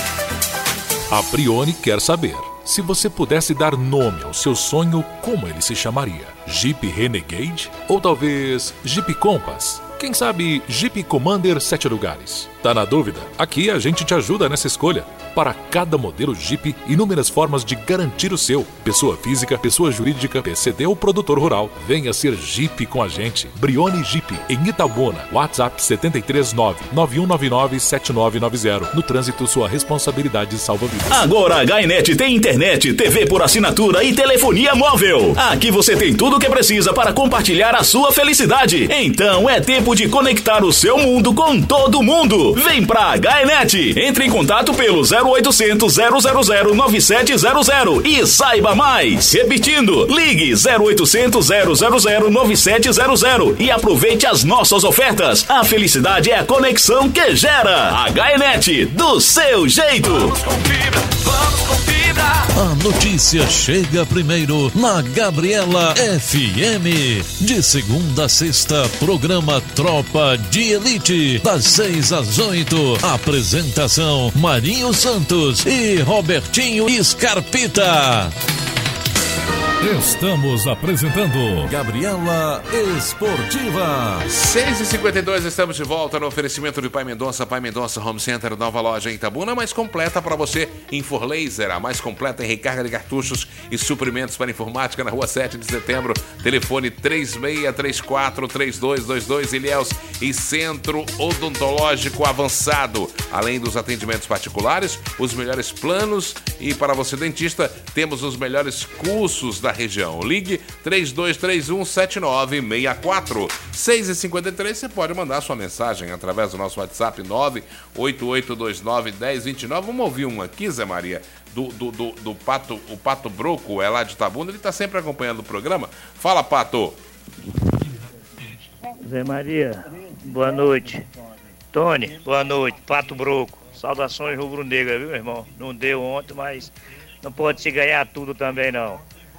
A Brioni quer saber, se você pudesse dar nome ao seu sonho, como ele se chamaria? Jeep Renegade? Ou talvez Jeep Compass? Quem sabe Jeep Commander sete lugares? Tá na dúvida? Aqui a gente te ajuda nessa escolha. Para cada modelo Jeep, inúmeras formas de garantir o seu. Pessoa física, pessoa jurídica, P C D ou produtor rural. Venha ser Jeep com a gente. Brioni Jeep, em Itabuna. WhatsApp sete três nove nove um nove nove sete nove nove zero. No trânsito, sua responsabilidade salva vidas. Agora a Gainet tem internet, T V por assinatura e telefonia móvel. Aqui você tem tudo o que precisa para compartilhar a sua felicidade. Então é tempo de conectar o seu mundo com todo mundo. Vem pra Gainet. Entre em contato pelo zero oitocentos zero zero zero nove sete zero zero e saiba mais. Repetindo, ligue zero oitocentos zero zero zero nove sete zero zero e aproveite as nossas ofertas. A felicidade é a conexão que gera. A Gainet, do seu jeito. Vamos com fibra, vamos com fibra. A notícia chega primeiro na Gabriela F M. De segunda a sexta, programa Tropa de Elite, das seis às oito. Apresentação Marinho Santos e Robertinho Scarpita. Estamos apresentando Gabriela Esportiva. seis e cinquenta e dois, estamos de volta no oferecimento de Pai Mendonça. Pai Mendonça Home Center, nova loja em Itabuna, mais completa para você. Inforlaser, a mais completa em recarga de cartuchos e suprimentos para informática na rua sete de setembro. Telefone três seis três quatro, três dois dois dois, Ilhéus. E Centro Odontológico Avançado. Além dos atendimentos particulares, os melhores planos e para você dentista, temos os melhores cursos da região. Ligue três dois três um, sete nove seis quatro. seis e cinquenta e três, você pode mandar sua mensagem através do nosso WhatsApp nove oito oito dois nove, um zero dois nove. Vamos ouvir um aqui, Zé Maria, do, do, do, do Pato, o Pato Broco, é lá de Itabuna, ele está sempre acompanhando o programa. Fala, Pato. Zé Maria, boa noite. Tony, boa noite. Pato Broco, saudações rubro-negra, viu, meu irmão? Não deu ontem, mas não pode se ganhar tudo também, não.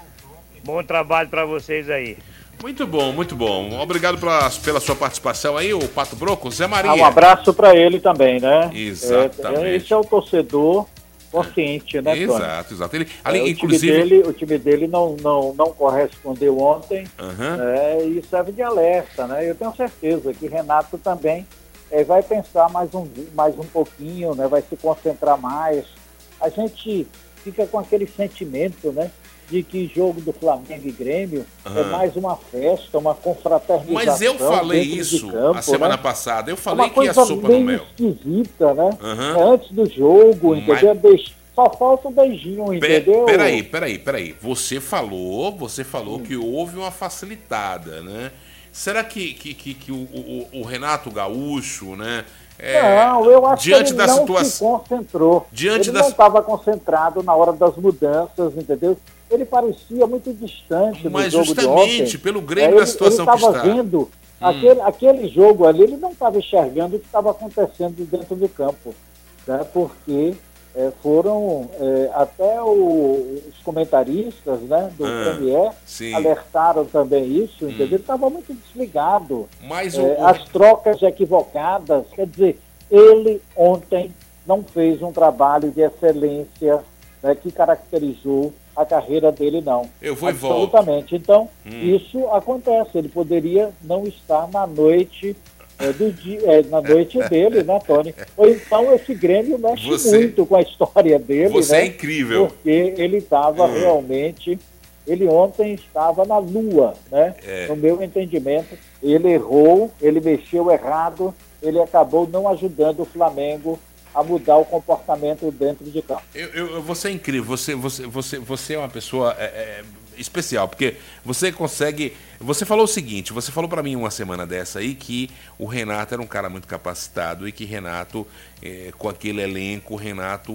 Bom trabalho para vocês aí. Muito bom, muito bom. Obrigado pela, pela sua participação aí, o Pato Broco. Zé Maria. Ah, um abraço para ele também, né? Exatamente. É, esse é o torcedor consciente, né, Tony? Exato, exato. Ele, ali, é, o, inclusive... time dele, o time dele não, não, não correspondeu ontem, uhum. é, e serve de alerta, né? Eu tenho certeza que Renato também é, vai pensar mais um, mais um pouquinho, né? Vai se concentrar mais. A gente fica com aquele sentimento, né? De que jogo do Flamengo e Grêmio uhum. é mais uma festa, uma confraternização. Mas eu falei isso campo, a semana né? passada. Eu falei é que ia sopa no mel. Esquisita, né? Uhum. É antes do jogo, entendeu? Mas... Só falta um beijinho, entendeu? Peraí, peraí, peraí. Você falou, você falou hum. que houve uma facilitada, né? Será que, que, que, que o, o, o Renato Gaúcho, né? É, não, eu acho diante que ele da não situa... se concentrou. Diante ele das... não estava concentrado na hora das mudanças, entendeu? Ele parecia muito distante Mas do jogo de ontem. Mas justamente pelo Grêmio é, da situação ele que está. Vendo hum. aquele, aquele jogo ali, ele não estava enxergando o que estava acontecendo dentro do campo, né? Porque é, foram é, até o, os comentaristas, né, do ah, Premier sim. alertaram também isso, entendeu? Hum. Ele estava muito desligado. Mas é, o... As trocas equivocadas, quer dizer, ele ontem não fez um trabalho de excelência, né, que caracterizou a carreira dele, não. Eu vou e volto. Absolutamente. Então, hum. isso acontece. Ele poderia não estar na noite é, do dia, é, na noite dele, né, Tony? Ou então esse Grêmio mexe você, muito com a história dele, você né? é incrível. Porque ele estava hum. realmente... Ele ontem estava na lua, né? É. No meu entendimento, ele errou, ele mexeu errado, ele acabou não ajudando o Flamengo a mudar o comportamento dentro de campo. Eu, eu, você é incrível, você, você, você, você é uma pessoa é, é, especial, porque você consegue... Você falou o seguinte, você falou para mim uma semana dessa aí que o Renato era um cara muito capacitado e que Renato, é, com aquele elenco, o Renato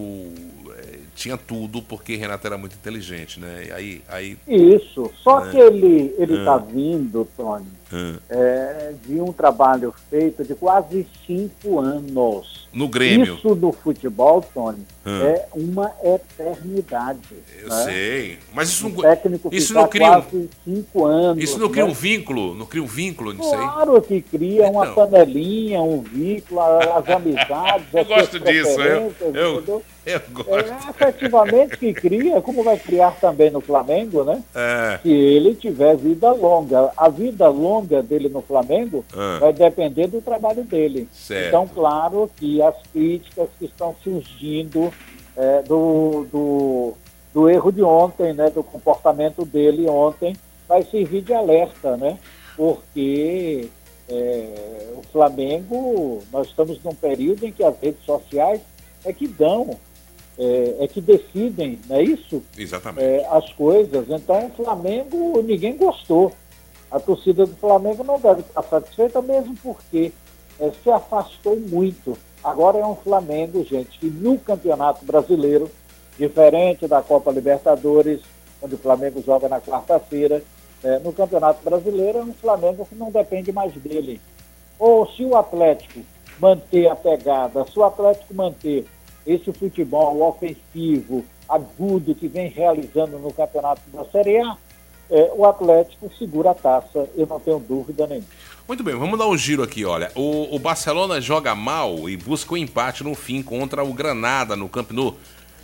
é, tinha tudo, porque Renato era muito inteligente, né? Aí, aí, Isso, só né? que ele ele está ah. vindo, Tony, ah. é, de um trabalho feito de quase cinco anos. No Grêmio. Isso no futebol, Tony, ah. é uma eternidade. Eu né? sei, mas isso um não, técnico isso não cria quase cinco anos. Isso não cria né? um vínculo, não cria um vínculo nisso aí? Claro que cria uma então. panelinha, um vínculo, as amizades. Eu gosto disso, eu, eu, eu gosto. É efetivamente que cria, como vai criar também no Flamengo, né? É. Se ele tiver vida longa. A vida longa dele no Flamengo ah. vai depender do trabalho dele. Certo. Então, claro que as críticas que estão surgindo é, do, do, do erro de ontem, né? Do comportamento dele ontem, vai servir de alerta, né? Porque é, o Flamengo, nós estamos num período em que as redes sociais é que dão, é, é que decidem, não é isso? Exatamente. É, as coisas. Então, o Flamengo, ninguém gostou. A torcida do Flamengo não deve estar satisfeita, mesmo porque é, se afastou muito. Agora é um Flamengo, gente, que no Campeonato Brasileiro, diferente da Copa Libertadores, onde o Flamengo joga na quarta-feira, é, no Campeonato Brasileiro é um Flamengo que não depende mais dele. Ou se o Atlético manter a pegada, se o Atlético manter esse futebol ofensivo, agudo que vem realizando no Campeonato da Série A, é, o Atlético segura a taça, eu não tenho dúvida nenhuma. Muito bem, vamos dar um giro aqui, olha. O, o Barcelona joga mal e busca o um empate no fim contra o Granada no Camp Nou.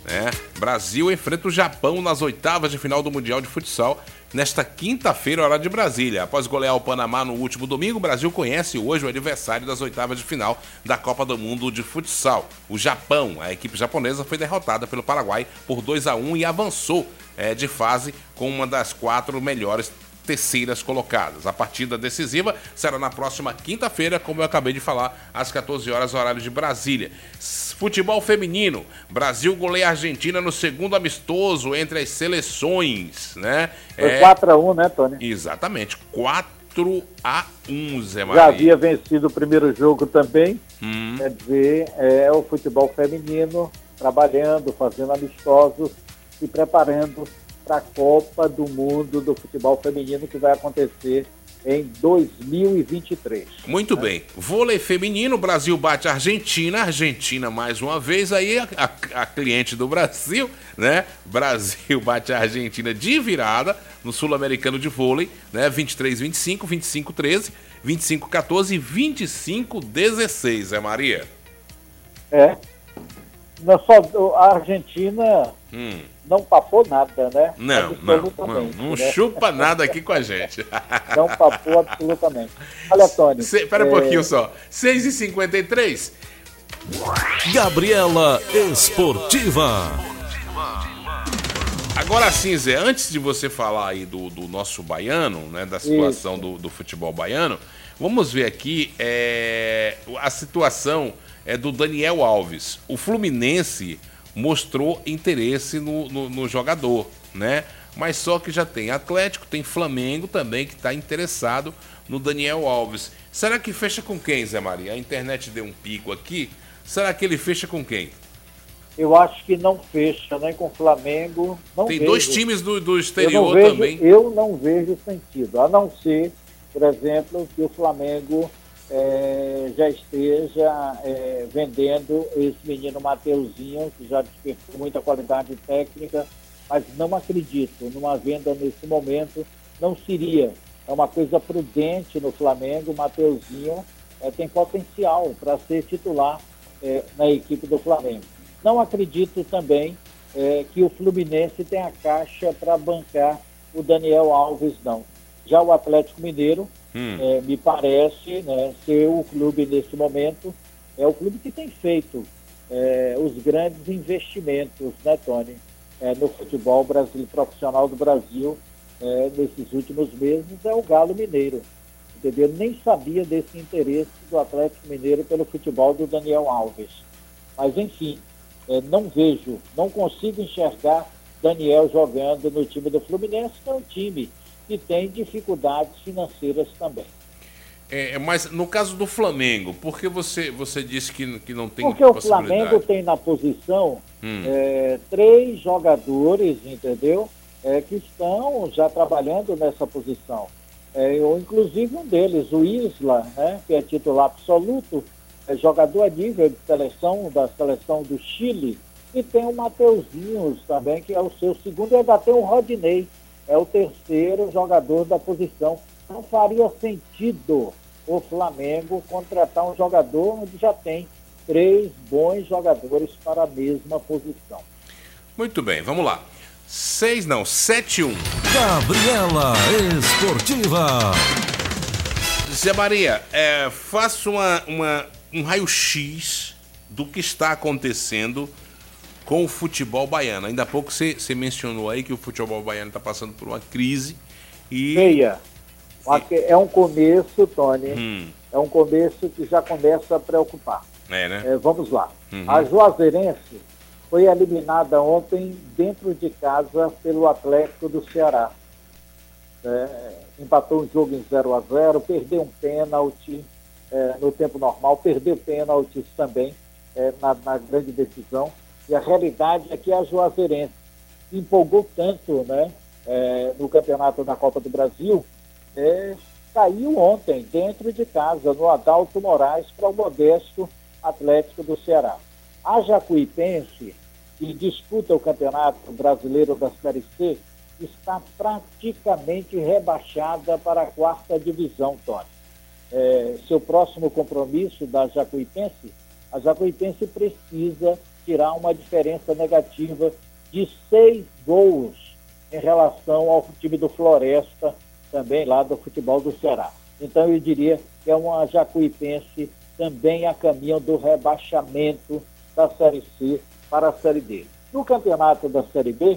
né? Brasil enfrenta o Japão nas oitavas de final do Mundial de Futsal nesta quinta-feira, hora de Brasília. Após golear o Panamá no último domingo, o Brasil conhece hoje o adversário das oitavas de final da Copa do Mundo de Futsal. O Japão, a equipe japonesa, foi derrotada pelo Paraguai por dois a um e avançou é, de fase com uma das quatro melhores terceiras colocadas. A partida decisiva será na próxima quinta-feira, como eu acabei de falar, às quatorze horas, horário de Brasília. Futebol feminino. Brasil goleia a Argentina no segundo amistoso entre as seleções, né? Foi é... quatro a um, né, Tony? Exatamente. quatro a um, Zé Maria. Já havia vencido o primeiro jogo também. Hum. Quer dizer, é o futebol feminino trabalhando, fazendo amistosos, se preparando para a Copa do Mundo do Futebol Feminino que vai acontecer em dois mil e vinte e três. Muito né? bem. Vôlei feminino, Brasil bate a Argentina, Argentina mais uma vez, aí a, a, a cliente do Brasil, né? Brasil bate a Argentina de virada no Sul-Americano de Vôlei, né? vinte e três a vinte e cinco, vinte e cinco a treze, vinte e cinco a quatorze e vinte e cinco a dezesseis, é Maria? É. Não só a Argentina... Hum. Não papou nada, né? Não, não, não, não né? chupa nada aqui com a gente. Não papou absolutamente. Olha, Tony. Espera é... um pouquinho só. seis e cinquenta e três. Gabriela Esportiva. Agora sim, Zé, antes de você falar aí do, do nosso baiano, né? Da situação do, do futebol baiano, vamos ver aqui é, a situação é do Daniel Alves. O Fluminense mostrou interesse no, no, no jogador, né? Mas só que já tem Atlético, tem Flamengo também que está interessado no Daniel Alves. Será que fecha com quem, Zé Maria? A internet deu um pico aqui. Será que ele fecha com quem? Eu acho que não fecha, nem com o Flamengo. Não tem vejo. dois times do, do exterior eu vejo, também. Eu não vejo sentido, a não ser, por exemplo, que o Flamengo É, já esteja é, vendendo esse menino Mateuzinho, que já despertou muita qualidade técnica, mas não acredito numa venda nesse momento, não seria. É uma coisa prudente no Flamengo. O Mateuzinho é, tem potencial para ser titular é, na equipe do Flamengo. Não acredito também é, que o Fluminense tenha caixa para bancar o Daniel Alves, não. Já o Atlético Mineiro, Hum. É, me parece, né, ser o clube nesse momento, é o clube que tem feito é, os grandes investimentos, né, Tony, é, no futebol brasileiro, profissional do Brasil é, nesses últimos meses, é o Galo Mineiro, entendeu? Nem sabia desse interesse do Atlético Mineiro pelo futebol do Daniel Alves, mas enfim, é, não vejo, não consigo enxergar Daniel jogando no time do Fluminense, que é um time que tem dificuldades financeiras também. É, mas no caso do Flamengo, por que você, você disse que, que não tem Porque possibilidade? Porque o Flamengo tem na posição hum. é, três jogadores, entendeu? É, que estão já trabalhando nessa posição. É, eu, inclusive um deles, o Isla, né, que é titular absoluto, é jogador a nível de seleção, da seleção do Chile, e tem o Mateuzinho também, que é o seu segundo, e ainda tem o Rodinei, é o terceiro jogador da posição. Não faria sentido o Flamengo contratar um jogador onde já tem três bons jogadores para a mesma posição. Muito bem, vamos lá. Seis não, sete um. Gabriela Esportiva. Zé Maria, é, faça uma, uma, um raio-x do que está acontecendo com o futebol baiano. Ainda há pouco você, você mencionou aí que o futebol baiano está passando por uma crise e... Feia. É um começo, Tony, hum. é um começo que já começa a preocupar. É, né? É, vamos lá. Uhum. A Juazeirense foi eliminada ontem dentro de casa pelo Atlético do Ceará. É, empatou um jogo em zero a zero, perdeu um pênalti é, no tempo normal, perdeu pênaltis também é, na, na grande decisão. E a realidade é que a Juazeirense empolgou tanto, né, é, no campeonato da Copa do Brasil, é, caiu ontem dentro de casa, no Adalto Moraes, para o modesto Atlético do Ceará. A Jacuipense, que disputa o Campeonato Brasileiro da Série C, está praticamente rebaixada para a quarta divisão, Tony. É, seu próximo compromisso da Jacuipense, a Jacuipense precisa tirar uma diferença negativa de seis gols em relação ao time do Floresta, também lá do futebol do Ceará. Então eu diria que é uma Jacuipense também a caminho do rebaixamento da Série C para a Série D. No campeonato da Série B,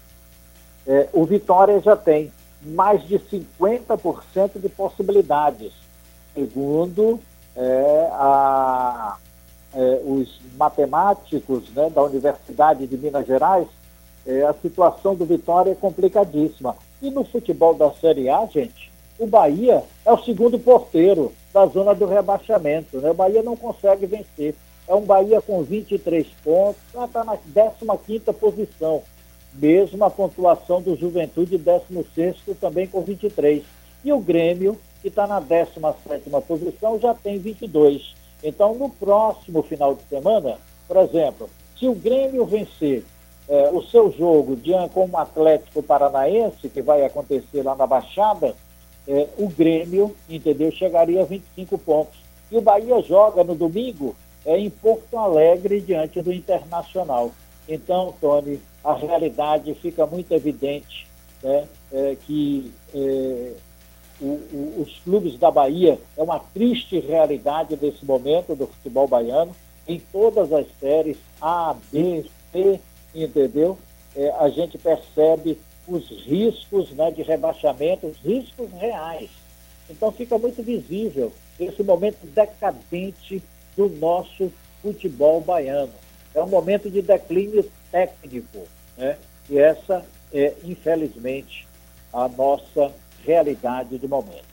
eh, o Vitória já tem mais de cinquenta por cento de possibilidades, segundo eh, a, eh, os matemáticos, né, da Universidade de Minas Gerais. Eh, a situação do Vitória é complicadíssima. E no futebol da Série A, gente, o Bahia é o segundo porteiro da zona do rebaixamento, né? O Bahia não consegue vencer. É um Bahia com vinte e três pontos, está na décima quinta posição. Mesma pontuação do Juventude, décimo sexto, também com vinte e três. E o Grêmio, que está na décima sétima posição, já tem vinte e dois. Então, no próximo final de semana, por exemplo, se o Grêmio vencer eh, o seu jogo diante com o Atlético Paranaense, que vai acontecer lá na Baixada, eh, o Grêmio, entendeu, chegaria a vinte e cinco pontos. E o Bahia joga no domingo eh, em Porto Alegre, diante do Internacional. Então, Tony, a realidade fica muito evidente, né, é, que é, o, o, os clubes da Bahia é uma triste realidade desse momento do futebol baiano, em todas as séries A, B, C, entendeu? É, a gente percebe os riscos, né, de rebaixamento, os riscos reais. Então fica muito visível esse momento decadente do nosso futebol baiano. É um momento de declínio técnico, né? E essa é, infelizmente, a nossa realidade do momento.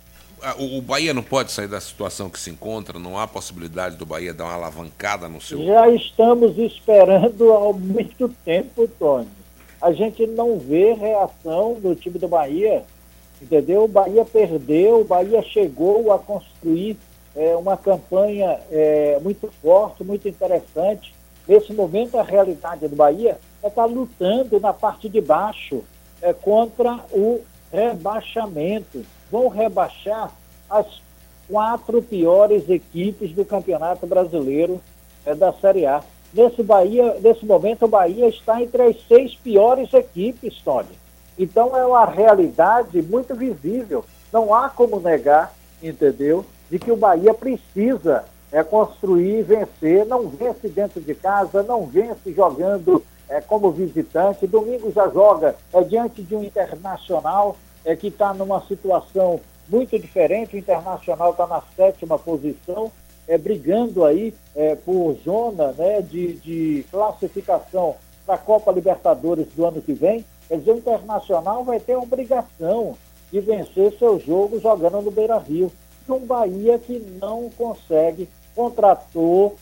O Bahia não pode sair da situação que se encontra? Não há possibilidade do Bahia dar uma alavancada no seu... Já estamos esperando há muito tempo, Tony. A gente não vê reação do time do Bahia, entendeu? O Bahia perdeu, o Bahia chegou a construir é, uma campanha é, muito forte, muito interessante. Nesse momento, a realidade do Bahia é estar lutando na parte de baixo é, contra o rebaixamento. Vão rebaixar as quatro piores equipes do Campeonato Brasileiro é, da Série A. Nesse, Bahia, nesse momento, o Bahia está entre as seis piores equipes, Tony. Então, é uma realidade muito visível. Não há como negar, entendeu, de que o Bahia precisa é construir e vencer, não vence dentro de casa, não vence jogando é, como visitante. Domingo já joga é, diante de um Internacional é, que está numa situação muito diferente. O Internacional está na sétima posição, é, brigando aí é, por zona, né, de, de classificação para a Copa Libertadores do ano que vem. Quer dizer, o Internacional vai ter a obrigação de vencer seu jogo jogando no Beira-Rio. Um Bahia que não consegue, contratou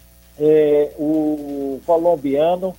é, o colombiano,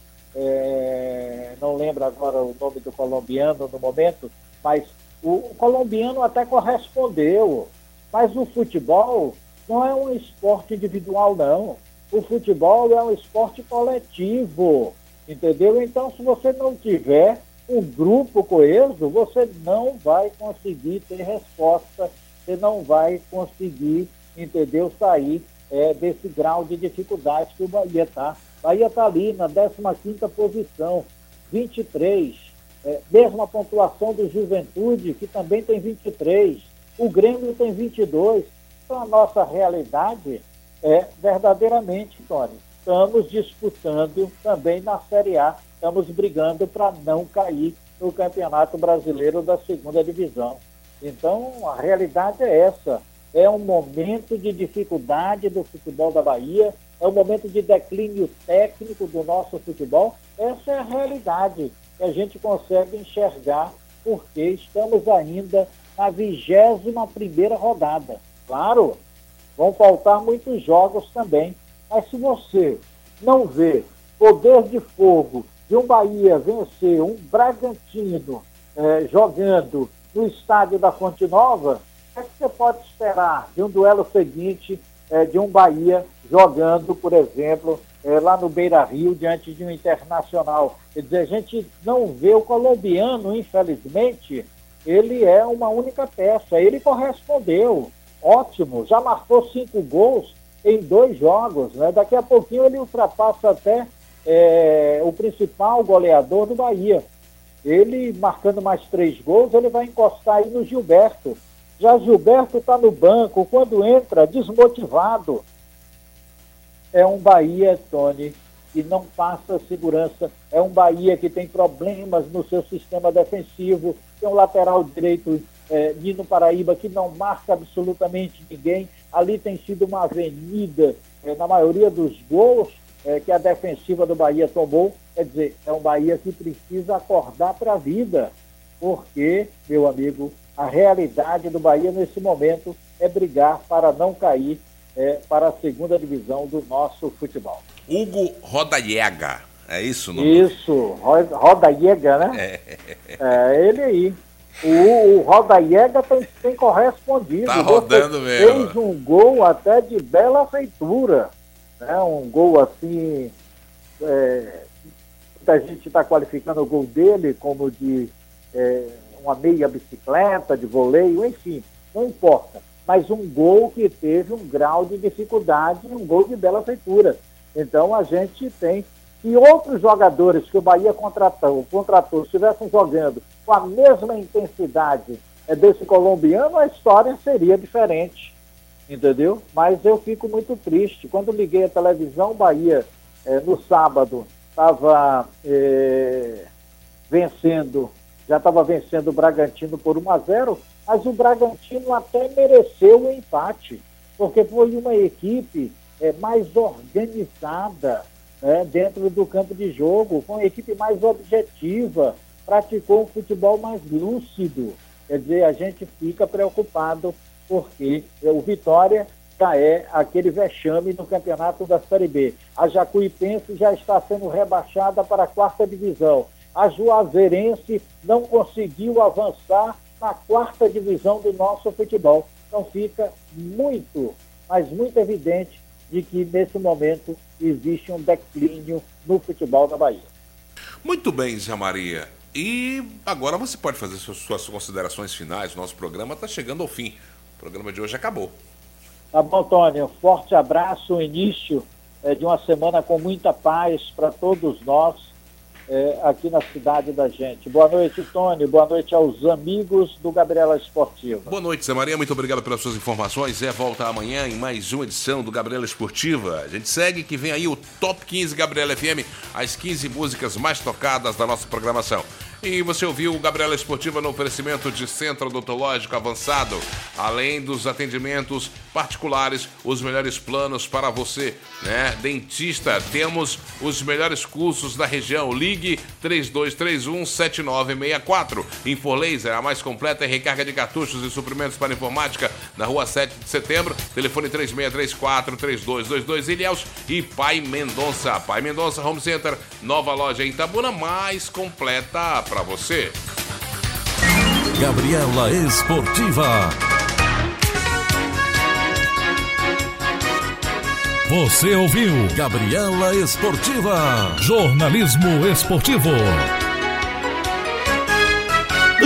é, não lembro agora o nome do colombiano no momento, mas o, o colombiano até correspondeu. Mas o futebol não é um esporte individual, não. O futebol é um esporte coletivo, entendeu? Então, se você não tiver um grupo coeso, você não vai conseguir ter resposta. Você não vai conseguir, entendeu, sair é, desse grau de dificuldade que o Bahia está. O Bahia está ali na décima quinta posição, vinte e três. É, mesma pontuação do Juventude, que também tem vinte e três. O Grêmio tem vinte e dois. Então, a nossa realidade é verdadeiramente, Tony, estamos disputando também na Série A. Estamos brigando para não cair no Campeonato Brasileiro da segunda divisão. Então, a realidade é essa. É um momento de dificuldade do futebol da Bahia, é um momento de declínio técnico do nosso futebol. Essa é a realidade que a gente consegue enxergar, porque estamos ainda na vigésima primeira rodada. Claro, vão faltar muitos jogos também, mas se você não vê poder de fogo de um Bahia vencer um Bragantino eh, jogando no estádio da Fonte Nova, o que, é que você pode esperar de um duelo seguinte é, de um Bahia jogando, por exemplo, é, lá no Beira-Rio, diante de um Internacional? Quer dizer, a gente não vê o colombiano, infelizmente, ele é uma única peça, ele correspondeu, ótimo, já marcou cinco gols, em dois jogos, né? Daqui a pouquinho ele ultrapassa até é, o principal goleador do Bahia. Ele, marcando mais três gols, ele vai encostar aí no Gilberto. Já Gilberto está no banco, quando entra, desmotivado. É um Bahia, Tony, que não passa segurança. É um Bahia que tem problemas no seu sistema defensivo. Tem um lateral direito, é, Nino Paraíba, que não marca absolutamente ninguém. Ali tem sido uma avenida, é, na maioria dos gols é, que a defensiva do Bahia tomou. Quer dizer, é um Bahia que precisa acordar para a vida, porque, meu amigo, a realidade do Bahia nesse momento é brigar para não cair é, para a segunda divisão do nosso futebol. Hugo Rodallega, é isso o nome? Isso, Rodallega, né? É. É ele aí. O, o Rodallega tem, tem correspondido. Tá rodando Você mesmo. Fez um gol até de bela feitura, né? Um gol assim... É, muita gente está qualificando o gol dele como de é, uma meia bicicleta, de voleio, enfim, não importa. Mas um gol que teve um grau de dificuldade, um gol de bela feitura. Então a gente tem... Se outros jogadores que o Bahia contratou, contratou estivessem jogando com a mesma intensidade é, desse colombiano, a história seria diferente, entendeu? Mas eu fico muito triste. Quando liguei a televisão, o Bahia, é, no sábado, estava é, vencendo, já estava vencendo o Bragantino por um a zero, mas o Bragantino até mereceu o empate, porque foi uma equipe é, mais organizada, né, dentro do campo de jogo, foi uma equipe mais objetiva, praticou um futebol mais lúcido. Quer dizer, a gente fica preocupado porque o Vitória já é aquele vexame no campeonato da Série B. A Jacuipense já está sendo rebaixada para a quarta divisão. A Juazeirense não conseguiu avançar na quarta divisão do nosso futebol. Então fica muito, mas muito evidente de que nesse momento existe um declínio no futebol da Bahia. Muito bem, Zé Maria. E agora você pode fazer suas, suas considerações finais. O nosso programa está chegando ao fim. O programa de hoje acabou. Tá bom, Tony. Um forte abraço, o início é, de uma semana com muita paz para todos nós é, aqui na cidade da gente. Boa noite, Tony. Boa noite aos amigos do Gabriela Esportiva. Boa noite, Zé Maria. Muito obrigado pelas suas informações. Zé volta amanhã em mais uma edição do Gabriela Esportiva. A gente segue que vem aí o Top quinze Gabriela F M, as quinze músicas mais tocadas da nossa programação. E você ouviu o Gabriela Esportiva no oferecimento de Centro Odontológico Avançado. Além dos atendimentos particulares, os melhores planos para você, né? Dentista, temos os melhores cursos da região. Ligue três dois três um, sete nove seis quatro. Infolaser, a mais completa em recarga de cartuchos e suprimentos para informática, na rua sete de setembro. Telefone três seis três quatro, três dois dois dois. Ilhéus e Pai Mendonça. Pai Mendonça Home Center, nova loja em Itabuna, mais completa para você. Gabriela Esportiva. Você ouviu Gabriela Esportiva. Jornalismo esportivo.